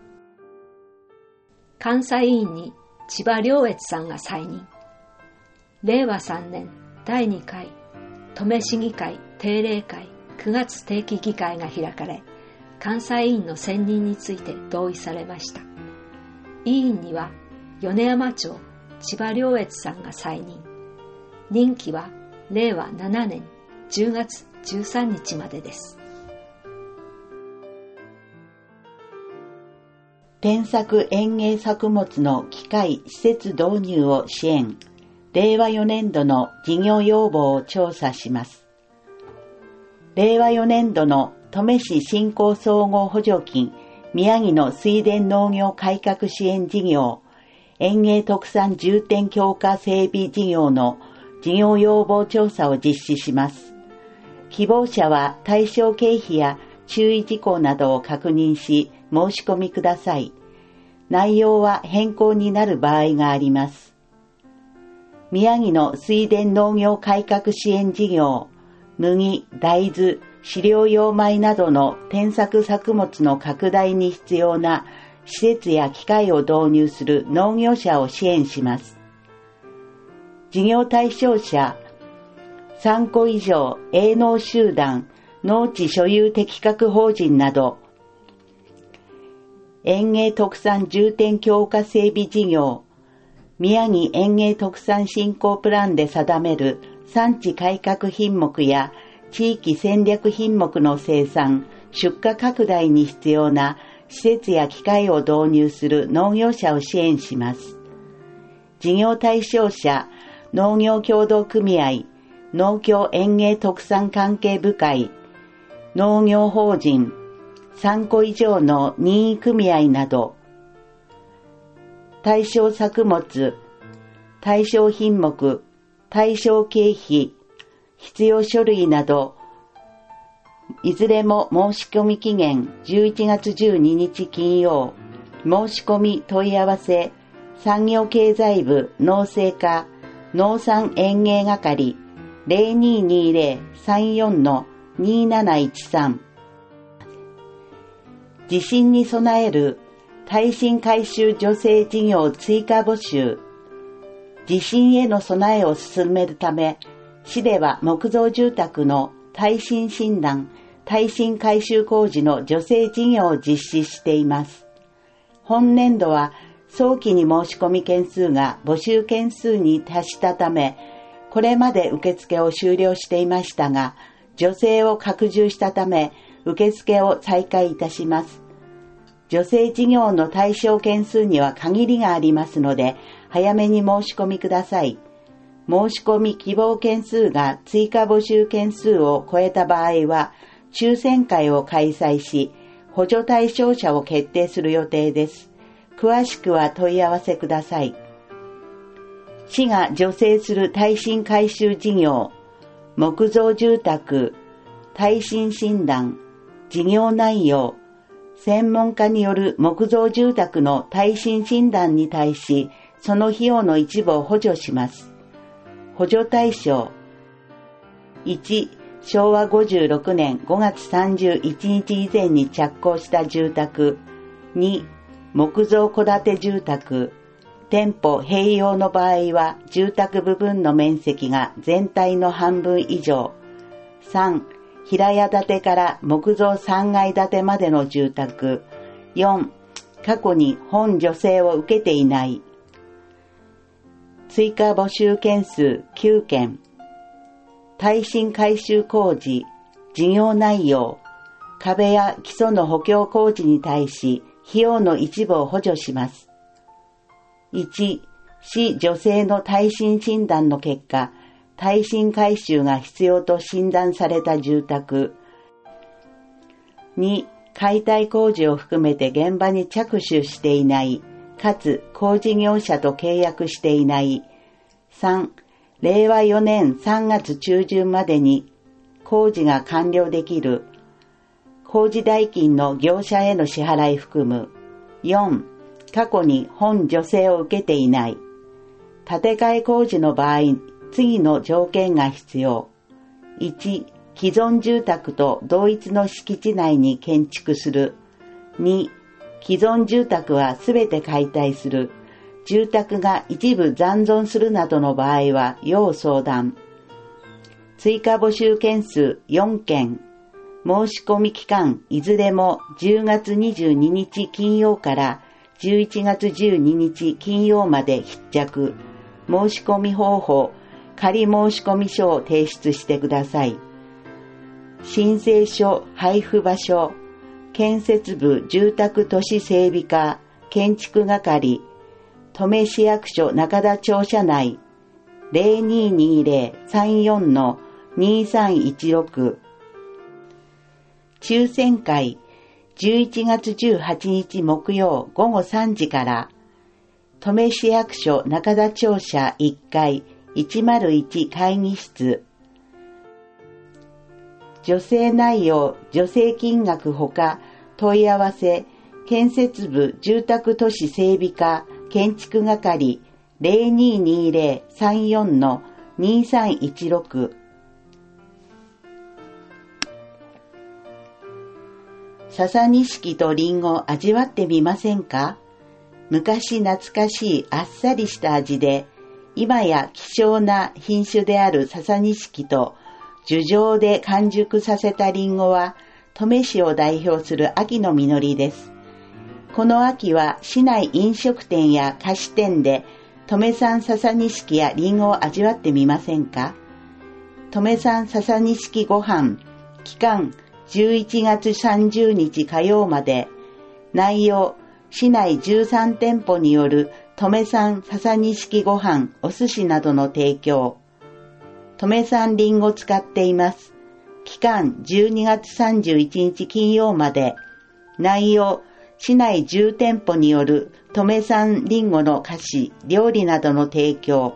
監査委員に千葉良悦さんが再任。れいわさんねんだいにかい登米市議会定例会くがつ定期議会が開かれ、監査委員の選任について同意されました。委員には米山町千葉良悦さんが再任。任期はれいわななねんじゅうがつじゅうさんにちまでです。 添削園芸作物の機械施設導入を支援。れいわよねんどの事業要望を調査します。れいわよねんどの登米市振興総合補助金宮城の水田農業改革支援事業園芸特産重点強化整備事業の事業要望調査を実施します。希望者は対象経費や注意事項などを確認し申し込みください。内容は変更になる場合があります。宮城の水田農業改革支援事業、麦、大豆、飼料用米などの添削作物の拡大に必要な施設や機械を導入する農業者を支援します。事業対象者、さんこ以上営農集団、農地所有適格法人など、園芸特産重点強化整備事業、宮城園芸特産振興プランで定める産地改革品目や地域戦略品目の生産、出荷拡大に必要な施設や機械を導入する農業者を支援します。事業対象者、農業協同組合、農協園芸特産関係部会、農業法人、さんこ以上の任意組合など、対象作物、対象品目、対象経費、必要書類など、いずれも申し込み期限じゅういちがつじゅうににち金曜、申し込み問い合わせ、産業経済部農政課農産園芸係 ゼロにーにーゼロ さんよん にーなないちさん。地震に備える耐震改修助成事業追加募集。 地震への備えを進めるため、市では木造住宅の耐震診断、耐震改修工事の助成事業を実施しています。本年度は早期に申し込み件数が募集件数に達したため、これまで受付を終了していましたが、助成を拡充したため、受付を再開いたします。助成事業の対象件数には限りがありますので、早めに申し込みください。申し込み希望件数が追加募集件数を超えた場合は、抽選会を開催し、補助対象者を決定する予定です。詳しくは問い合わせください。市が助成する耐震改修事業、木造住宅、耐震診断、事業内容、専門家による木造住宅の耐震診断に対し、その費用の一部を補助します。補助対象いち、しょうわごじゅうろくねんごがつさんじゅういちにち以前に着工した住宅。に、木造戸建て住宅。店舗併用の場合は住宅部分の面積が全体の半分以上。さん、平屋建てから木造さんがい建てまでの住宅。よん、過去に本助成を受けていない。追加募集件数きゅうけん。耐震改修工事、事業内容、壁や基礎の補強工事に対し費用の一部を補助します。いち、市助成の耐震診断の結果、耐震改修が必要と診断された住宅。に、解体工事を含めて現場に着手していない、かつ工事業者と契約していない。さん、れいわよねんさんがつちゅうじゅんまでに工事が完了できる。工事代金の業者への支払い含む。よん、過去に本助成を受けていない。建て替え工事の場合、次の条件が必要。いち、既存住宅と同一の敷地内に建築する。に、既存住宅はすべて解体する。住宅が一部残存するなどの場合は要相談。追加募集件数よんけん。申し込み期間いずれもじゅうがつにじゅうににち金曜からじゅういちがつじゅうににち金曜まで必着。申し込み方法、仮申込書を提出してください。申請書、配布場所、建設部住宅都市整備課、建築係、登米市役所中田庁舎内 ゼロにーにーぜろさんよんのにーさんいちろく。抽選会じゅういちがつじゅうはちにち木曜ごごさんじから登米市役所中田庁舎いっかいいちまるいち会議室。助成内容、助成金額ほか問い合わせ、建設部住宅都市整備課建築係 ゼロにーにーぜろさんよんのにーさんいちろく。笹錦とリンゴ味わってみませんか？昔懐かしいあっさりした味で、今や希少な品種である笹錦と樹上で完熟させたリンゴは、登米市を代表する秋の実りです。この秋は市内飲食店や菓子店で登米産笹錦やリンゴを味わってみませんか？登米産笹錦ご飯、期間じゅういちがつさんじゅうにち火曜まで。内容、市内じゅうさんてんぽによる登米産笹錦ご飯、お寿司などの提供。登米産リンゴ使っています。期間じゅうにがつさんじゅういちにち金曜まで。内容、市内じゅうてんぽによる登米産リンゴの菓子、料理などの提供。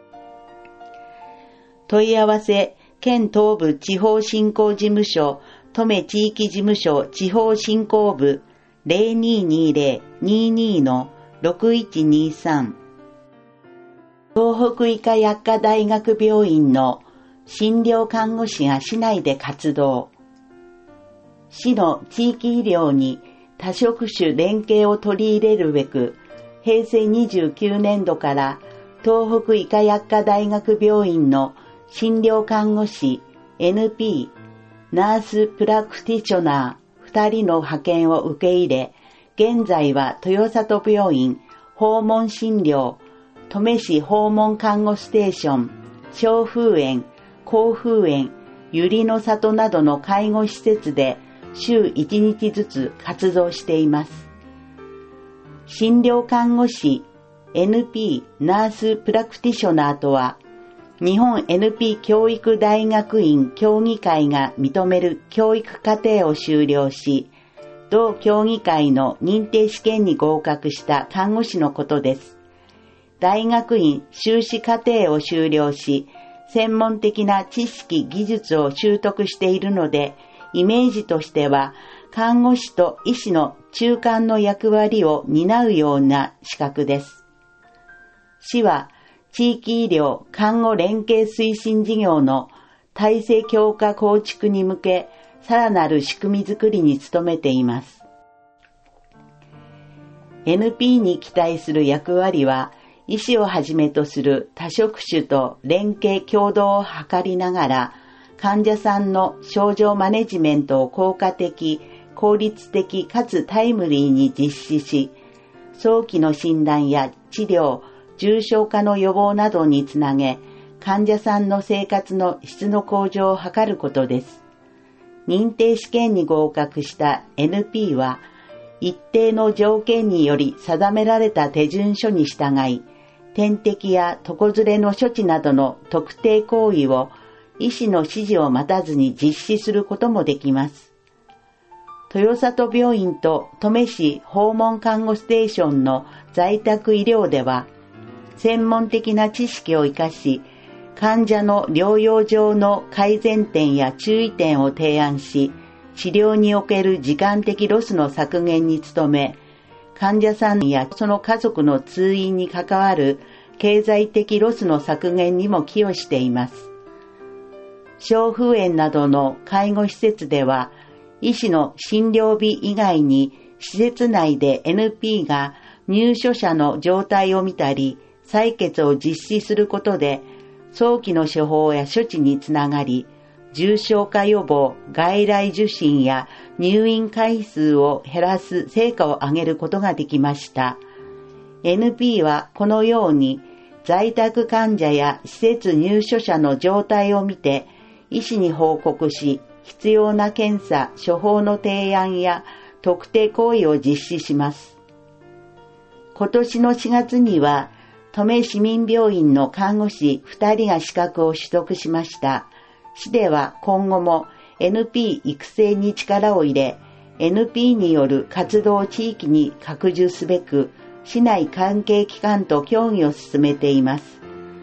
問い合わせ、県東部地方振興事務所、登米地域事務所地方振興部 ゼロにーにーぜろにーにーのろくいちにーさん。東北医科薬科大学病院の診療看護師が市内で活動。市の地域医療に多職種連携を取り入れるべく、へいせいにじゅうきゅうねんどから東北医科薬科大学病院の診療看護師 エヌピー、ナースプラクティショナーふたりの派遣を受け入れ、現在は豊里病院訪問診療、登米市訪問看護ステーション、小風園、甲風園、百合の里などの介護施設で週いちにちずつ活動しています。診療看護師 エヌピー ナースプラクティショナーとは、日本 エヌピー 教育大学院協議会が認める教育課程を修了し、同協議会の認定試験に合格した看護師のことです。大学院修士課程を修了し、専門的な知識技術を習得しているので、イメージとしては看護師と医師の中間の役割を担うような資格です。市は地域医療看護連携推進事業の体制強化構築に向け、さらなる仕組みづくりに努めています。エヌピー に期待する役割は、医師をはじめとする多職種と連携協働を図りながら、患者さんの症状マネジメントを効果的、効率的かつタイムリーに実施し、早期の診断や治療、重症化の予防などにつなげ、患者さんの生活の質の向上を図ることです。認定試験に合格した エヌピー は、一定の条件により定められた手順書に従い、点滴や床ずれの処置などの特定行為を医師の指示を待たずに実施することもできます。豊里病院と登米市訪問看護ステーションの在宅医療では、専門的な知識を生かし、患者の療養上の改善点や注意点を提案し、治療における時間的ロスの削減に努め、患者さんやその家族の通院に関わる経済的ロスの削減にも寄与しています。小風園などの介護施設では、医師の診療日以外に施設内で エヌピー が入所者の状態を見たり、採血を実施することで、早期の処方や処置につながり、重症化予防、外来受診や入院回数を減らす成果を上げることができました。エヌピー はこのように在宅患者や施設入所者の状態を見て、医師に報告し、必要な検査、処方の提案や特定行為を実施します。今年のしがつには、登米市民病院の看護師ふたりが資格を取得しました。市では今後も エヌピー 育成に力を入れ、エヌピー による活動地域に拡充すべく、市内関係機関と協議を進めています。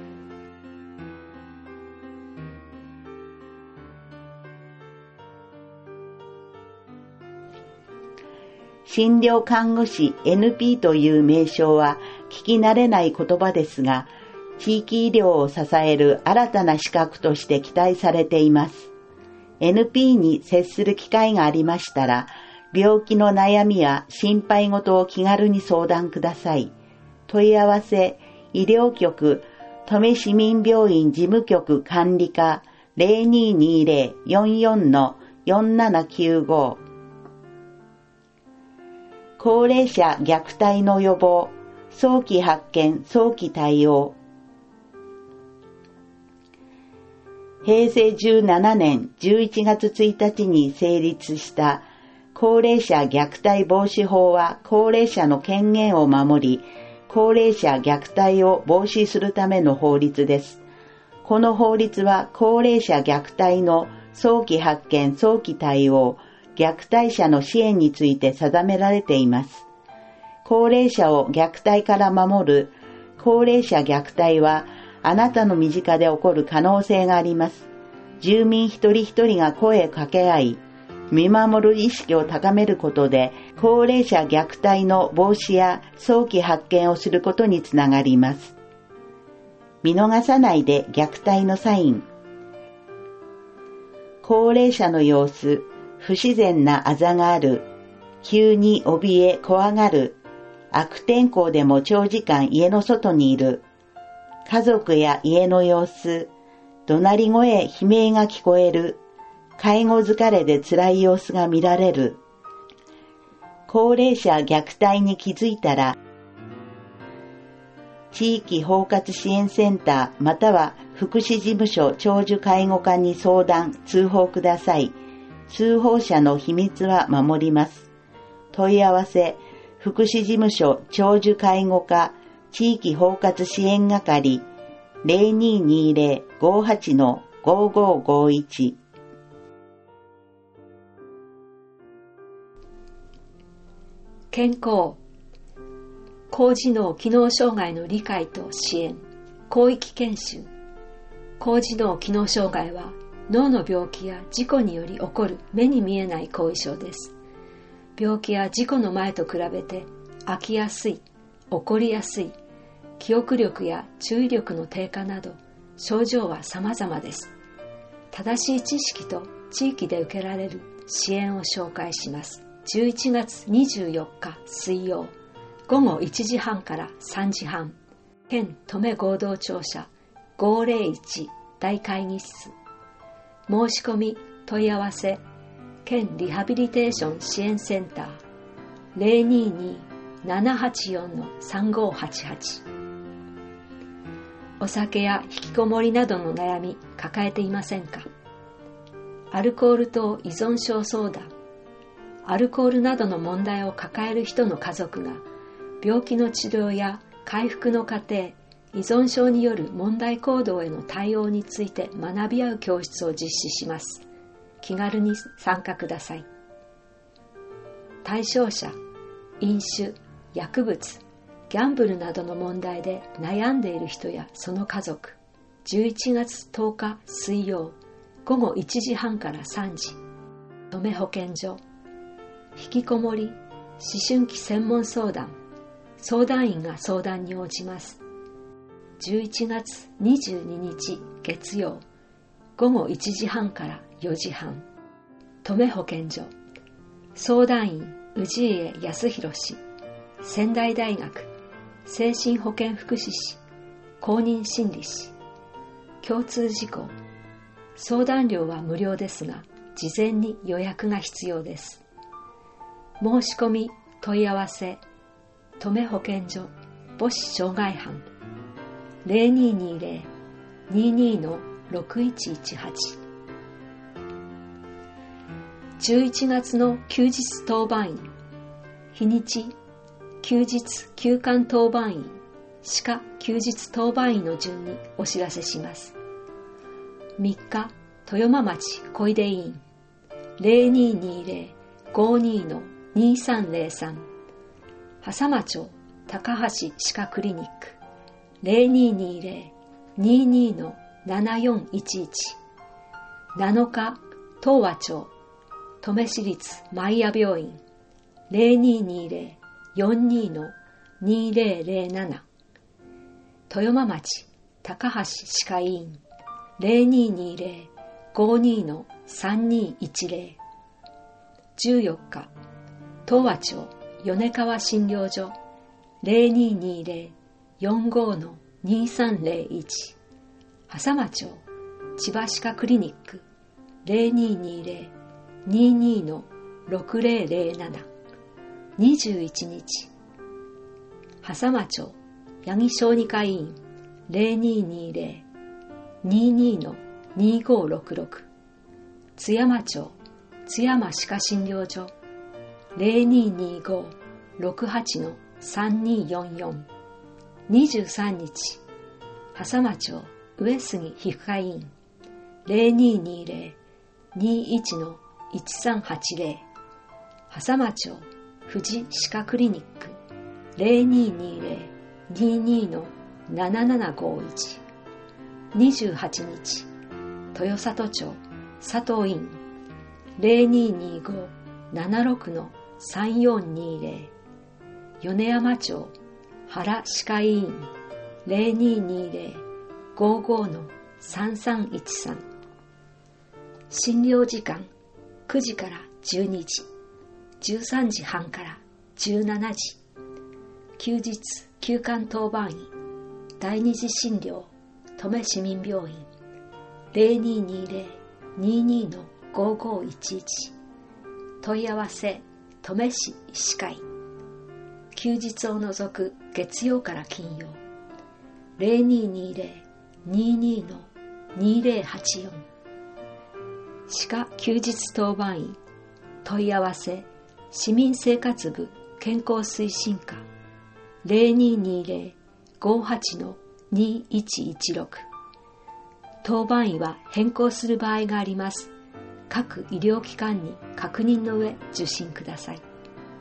診療看護師 エヌピー という名称は聞き慣れない言葉ですが、地域医療を支える新たな資格として期待されています。エヌピー に接する機会がありましたら、病気の悩みや心配事を気軽に相談ください。問い合わせ、医療局、登米市民病院事務局管理課 ゼロにーにーゼロ よんよん よんななきゅうご。高齢者虐待の予防、早期発見、早期対応。へいせいじゅうななねんじゅういちがつついたちに成立した高齢者虐待防止法は高齢者の権限を守り、高齢者虐待を防止するための法律です。この法律は高齢者虐待の早期発見、早期対応、虐待者の支援について定められています。高齢者を虐待から守る高齢者虐待はあなたの身近で起こる可能性があります。住民一人一人が声を掛け合い、見守る意識を高めることで高齢者虐待の防止や早期発見をすることにつながります。見逃さないで虐待のサイン。高齢者の様子、不自然なあざがある、急に怯え怖がる、悪天候でも長時間家の外にいる、 家族や家の様子、怒鳴り声、悲鳴が聞こえる、介護疲れで辛い様子が見られる、高齢者虐待に気づいたら、地域包括支援センターまたは福祉事務所長寿介護課に相談、通報ください。通報者の秘密は守ります。問い合わせ、福祉事務所長寿介護課地域包括支援係 ゼロにーにーゼロ ごーはち ごーごーごーいち。 健康、高次脳機能障害の理解と支援、広域研修。高次脳機能障害は脳の病気や事故により起こる目に見えない後遺症です。病気や事故の前と比べて飽きやすい、起こりやすい、記憶力や注意力の低下など症状は様々です。正しい知識と地域で受けられる支援を紹介します。じゅういちがつにじゅうよっか水曜、ごごいちじはんからさんじはん、県登米合同庁舎ごーぜろいち大会議室。申し込み問い合わせ、県リハビリテーション支援センター ゼロにーにー ななはちよん さんごーはちはち。お酒や引きこもりなどの悩み抱えていませんか？アルコール等依存症相談、アルコールなどの問題を抱える人の家族が病気の治療や回復の過程、依存症による問題行動への対応について学び合う教室を実施します。気軽に参加ください。対象者、飲酒、薬物、ギャンブルなどの問題で悩んでいる人やその家族。じゅういちがつとおか水曜、ごごいちじはんからさんじ、登米保健所。引きこもり、思春期専門相談、相談員が相談に応じます。じゅういちがつにじゅうににち月曜、ごごいちじはんからよじはん、登米保健所。相談員、氏家康弘氏、仙台大学、精神保健福祉士、公認心理士。共通事項、相談料は無料ですが、事前に予約が必要です。申し込み、問い合わせ、登米保健所母子障害班 ゼロにーにーゼロ にーにー ろくいちいちはち。じゅういちがつの休日当番員、日にち、休日休館当番員、歯科休日当番員の順にお知らせします。みっか、豊間町小出委員 ゼロにーにーゼロ ごーにー にーさんゼロさん、笠間町高橋歯科クリニック ゼロにーにーゼロ にーにー ななよんいちいち。なのか、東和町登米市立舞屋病院 ゼロにーにーゼロ よんにー にーぜろぜろなな。豊間町高橋歯科医院 ゼロにーにーゼロ ごーにー さんにーいちゼロ。じゅうよっか、東和町米川診療所 ゼロにーにーゼロ よんごー にーさんゼロいち。笠間町千葉歯科クリニック ゼロにーにーゼロ にーにー ろくゼロゼロなな。にじゅういちにち、笠間町八木小児科医院 ゼロにーにーゼロ にーにー にーごーろくろく。津山町津山歯科診療所 ゼロにーにーごー ろくはち さんにーよんよん。にじゅうさんにち、笠間町上杉皮膚科医院 ゼロにーにーゼロ にーいち いちさんはちゼロ。笠間町富士歯科クリニック ゼロにーにーゼロ にーにー ななななごーいち。にじゅうはちにち、豊里町佐藤院 ゼロにーにーごー ななろく さんよんにーゼロ。米山町原歯科医院 ゼロにーにーゼロ ごーごー さんさんいちさん。診療時間くじからじゅうにじ、じゅうさんじはんからじゅうしちじ。休日休館当番員第二次診療登米市民病院 ゼロにーにーゼロ にーにー ごーごーいちいち 問い合わせ登米市医師会。休日を除く月曜から金曜 ゼロにーにーゼロ にーにー にーゼロはちよん。歯科休日当番員問い合わせ市民生活部健康推進課 ゼロにーにーゼロ ごーはちのにーいちいちろく。当番医は変更する場合があります。各医療機関に確認の上受診ください。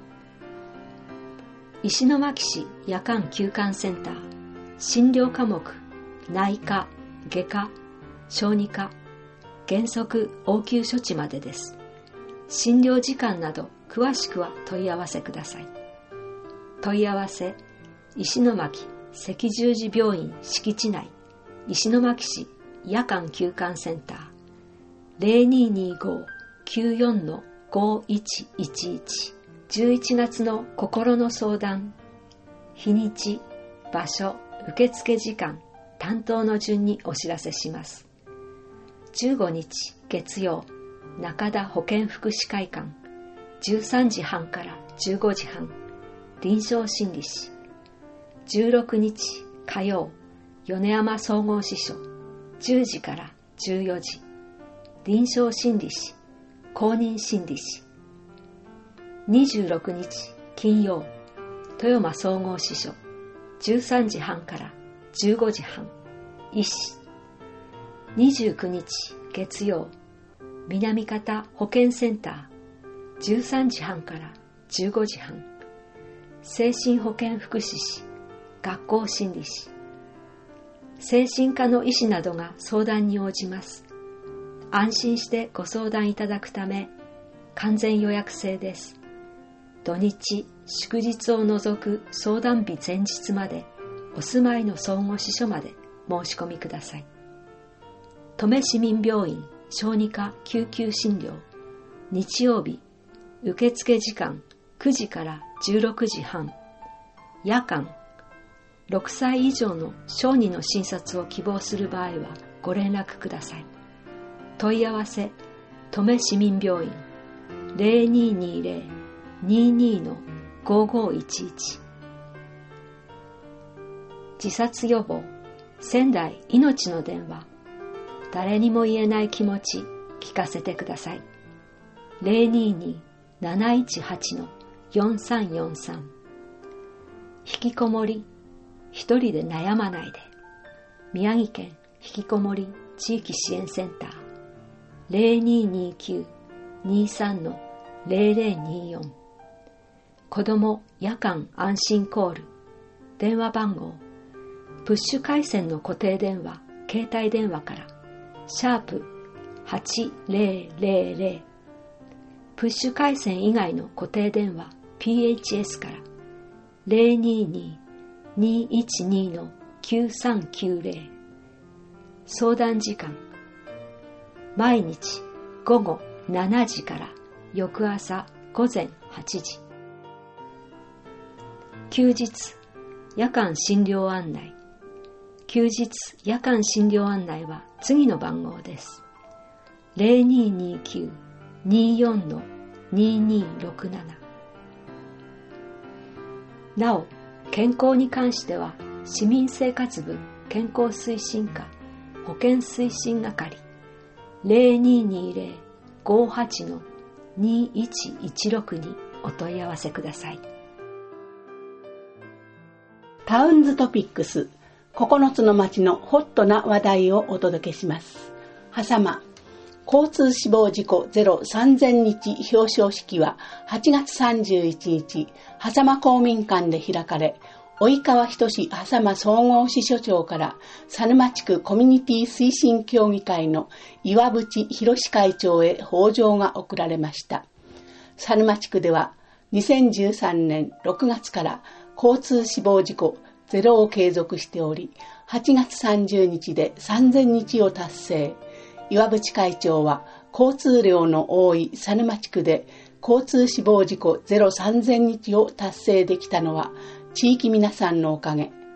石巻市夜間休館センター診療科目内科、外科、小児科、原則応急処置までです。診療時間など詳しくは問い合わせください。問い合わせ石巻赤十字病院敷地内石巻市夜間休館センター ゼロにーにーごーきゅうよんのごーいちいちいち。じゅういちがつの心の相談、日にち、場所、受付時間、担当の順にお知らせします。じゅうごにち月曜、中田保健福祉会館じゅうさんじはんからじゅうごじはん、臨床心理士。じゅうろくにち火曜、米山総合支所じゅうじからじゅうよじ、臨床心理士、公認心理士。にじゅうろくにち金曜、富山総合支所じゅうさんじはんからじゅうごじはん、医師。にじゅうくにち月曜、南方保健センターじゅうさんじはんからじゅうごじはん、精神保健福祉士、学校心理士。精神科の医師などが相談に応じます。安心してご相談いただくため完全予約制です。土日、祝日を除く相談日前日までお住まいの総合支所まで申し込みください。登米市民病院小児科救急診療日曜日、受付時間くじからじゅうろくじはん、夜間ろくさい以上の小児の診察を希望する場合はご連絡ください。問い合わせ登米市民病院 ゼロにーにーゼロ にーにー のごーごーいちいち。自殺予防仙台いのちの電話。誰にも言えない気持ち聞かせてください。 ゼロにーにー なないちはちのよんさんよんさん。引きこもり一人で悩まないで。宮城県引きこもり地域支援センター ゼロにーにーきゅう にーさんのゼロゼロにーよん。子ども夜間安心コール。電話番号プッシュ回線の固定電話携帯電話からシャープはちゼロゼロゼロ。プッシュ回線以外の固定電話 ピーエイチエス からゼロにーにー にーいちにーのきゅうさんきゅうゼロ。相談時間毎日午後しちじから翌朝午前はちじ。休日夜間診療案内。休日夜間診療案内は次の番号です。ゼロにーにーきゅう にーよんのにーにーろくなな。なお、健康に関しては市民生活部健康推進課保健推進係 ゼロにーにーゼロ ごーはちのにーいちいちろく にお問い合わせください。 タウンズトピックス、ここのつの町のホットな話題をお届けします。はさま交通死亡事故ゼロさんぜんにち表彰式ははちがつさんじゅういちにち、はさま公民館で開かれ、及川仁はさま総合支所長から佐沼地区コミュニティ推進協議会の岩渕博会長へ褒状が贈られました。佐沼地区ではにせんじゅうさんねんろくがつから交通死亡事故ゼロを継続しており、はちがつさんじゅうにちでさんぜんにちを達成。岩渕会長は交通量の多い佐沼地区で交通死亡事故ゼロさんぜんにちを達成できたのは地域皆さんのおかげ。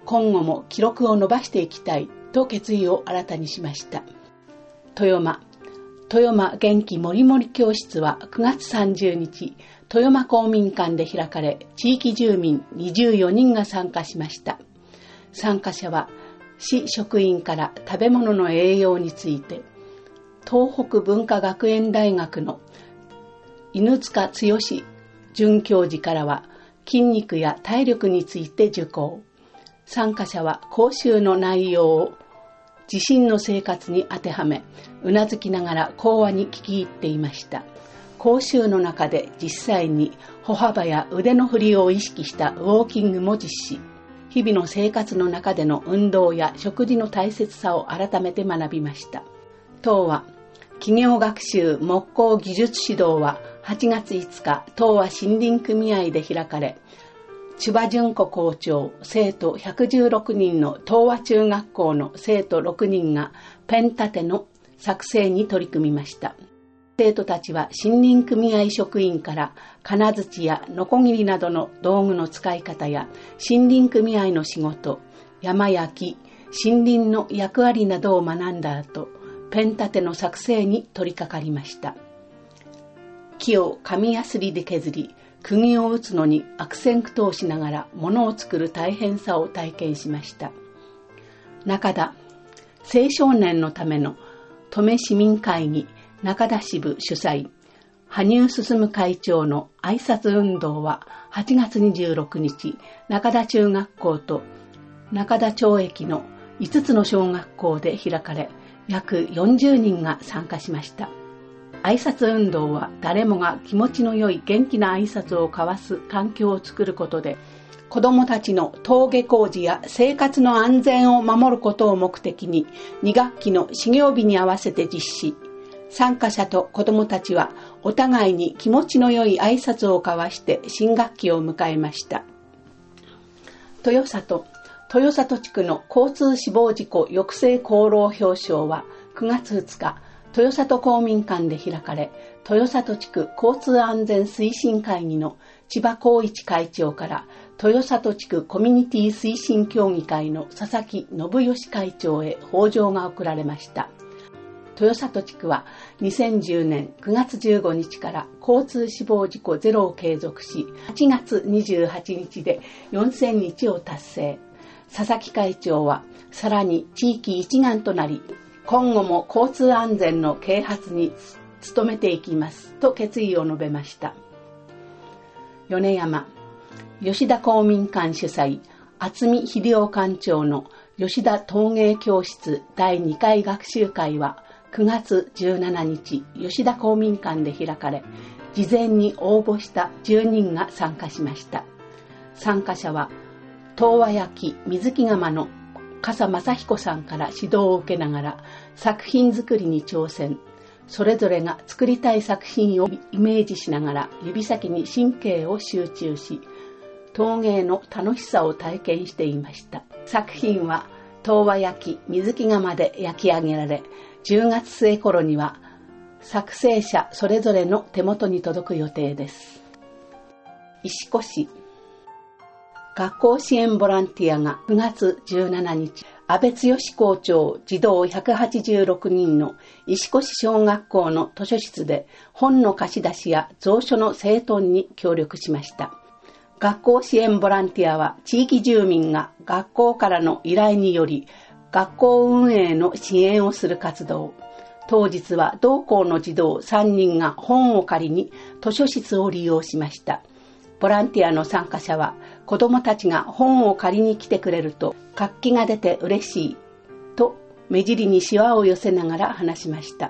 今後も記録を伸ばしていきたいと決意を新たにしました。豊間豊間元気もりもり教室はくがつさんじゅうにち、豊間公民館で開かれ、地域住民にじゅうよにんが参加しました。参加者は市職員から食べ物の栄養について、東北文化学園大学の犬塚剛准教授からは筋肉や体力について受講。参加者は講習の内容を自身の生活に当てはめ、うなずきながら講話に聞き入っていました。講習の中で実際に歩幅や腕の振りを意識したウォーキングも実施。日々の生活の中での運動や食事の大切さを改めて学びました。東和企業学習木工技術指導ははちがついつか、東和森林組合で開かれ、千葉純子校長、生徒ひゃくじゅうろくにんの東和中学校の生徒ろくにんがペン立ての作成に取り組みました。生徒たちは森林組合職員から金槌やノコギリなどの道具の使い方や森林組合の仕事、山や木、森林の役割などを学んだ後、ペン立ての作成に取り掛かりました。木を紙やすりで削り、釘を打つのに悪戦苦闘しながら物を作る大変さを体験しました。中田青少年のための登米市民会議中田支部主催、羽生進会長の挨拶運動ははちがつにじゅうろくにち、中田中学校と中田町駅のいつつの小学校で開かれ、約よんじゅうにんが参加しました。挨拶運動は誰もが気持ちの良い元気な挨拶を交わす環境を作ることで、子どもたちの登下校時や生活の安全を守ることを目的ににがっきの始業日に合わせて実施。参加者と子どもたちはお互いに気持ちの良い挨拶を交わして新学期を迎えました。豊里豊里地区の交通死亡事故抑制功労表彰はくがつふつか、豊里公民館で開かれ、豊里地区交通安全推進会議の千葉光一会長から豊里地区コミュニティ推進協議会の佐々木信義会長へ褒状が贈られました。豊里地区はにせんじゅうねんくがつじゅうごにちから交通死亡事故ゼロを継続し、はちがつにじゅうはちにちでよんせんにちを達成。佐々木会長はさらに地域一丸となり、今後も交通安全の啓発に努めていきますと決意を述べました。米山吉田公民館主催、渥美秀夫館長の吉田陶芸教室だいにかい学習会はくがつじゅうしちにち、吉田公民館で開かれ、事前に応募したじゅうにんが参加しました。参加者は東和焼水木窯の笠正彦さんから指導を受けながら作品作りに挑戦。それぞれが作りたい作品をイメージしながら指先に神経を集中し、陶芸の楽しさを体験していました。作品は東和焼水木窯で焼き上げられ、じゅうがつすえ頃には作成者それぞれの手元に届く予定です。石越市学校支援ボランティアがくがつじゅうしちにち、安倍剛校長児童ひゃくはちじゅうろくにんの石越小学校の図書室で本の貸し出しや蔵書の整頓に協力しました。学校支援ボランティアは地域住民が学校からの依頼により学校運営の支援をする活動。当日は同校の児童さんにんが本を借りに図書室を利用しました。ボランティアの参加者は子どもたちが本を借りに来てくれると活気が出て嬉しいと目尻にシワを寄せながら話しました。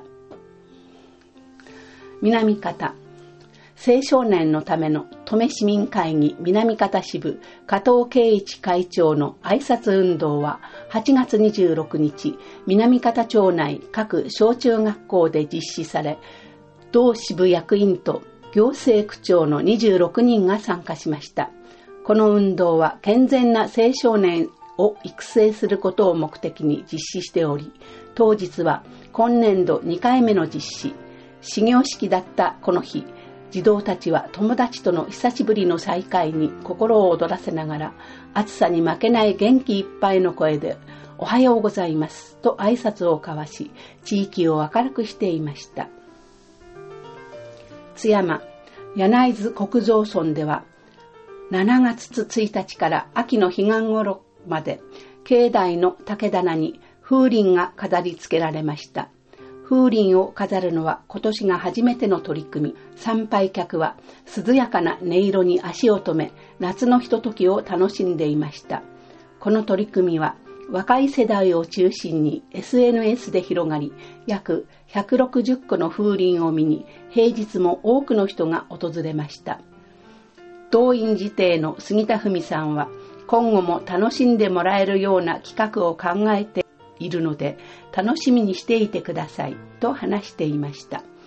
南方青少年のための登米市民会議南方支部加藤圭一会長の挨拶運動ははちがつにじゅうろくにち、南方町内各小中学校で実施され、同支部役員と行政区長のにじゅうろくにんが参加しました。この運動は健全な青少年を育成することを目的に実施しており、当日は今年度にかいめの実施。始業式だったこの日、 児童たちは友達との久しぶりの再会に心を躍らせながら、暑さに負けない元気いっぱいの声で、おはようございますと挨拶を交わし、地域を明るくしていました。津山、柳津国蔵村では、しちがつついたちから秋の彼岸頃まで、境内の竹棚に風鈴が飾り付けられました。風鈴を飾るのは今年が初めての取り組み。参拝客は涼やかな音色に足を止め、夏のひとときを楽しんでいました。この取り組みは若い世代を中心に エスエヌエス で広がり、約ひゃくろくじゅっこの風鈴を見に平日も多くの人が訪れました。道院寺弟の杉田文さんは、今後も楽しんでもらえるような企画を考えているので楽しみにしていてくださいと話していました。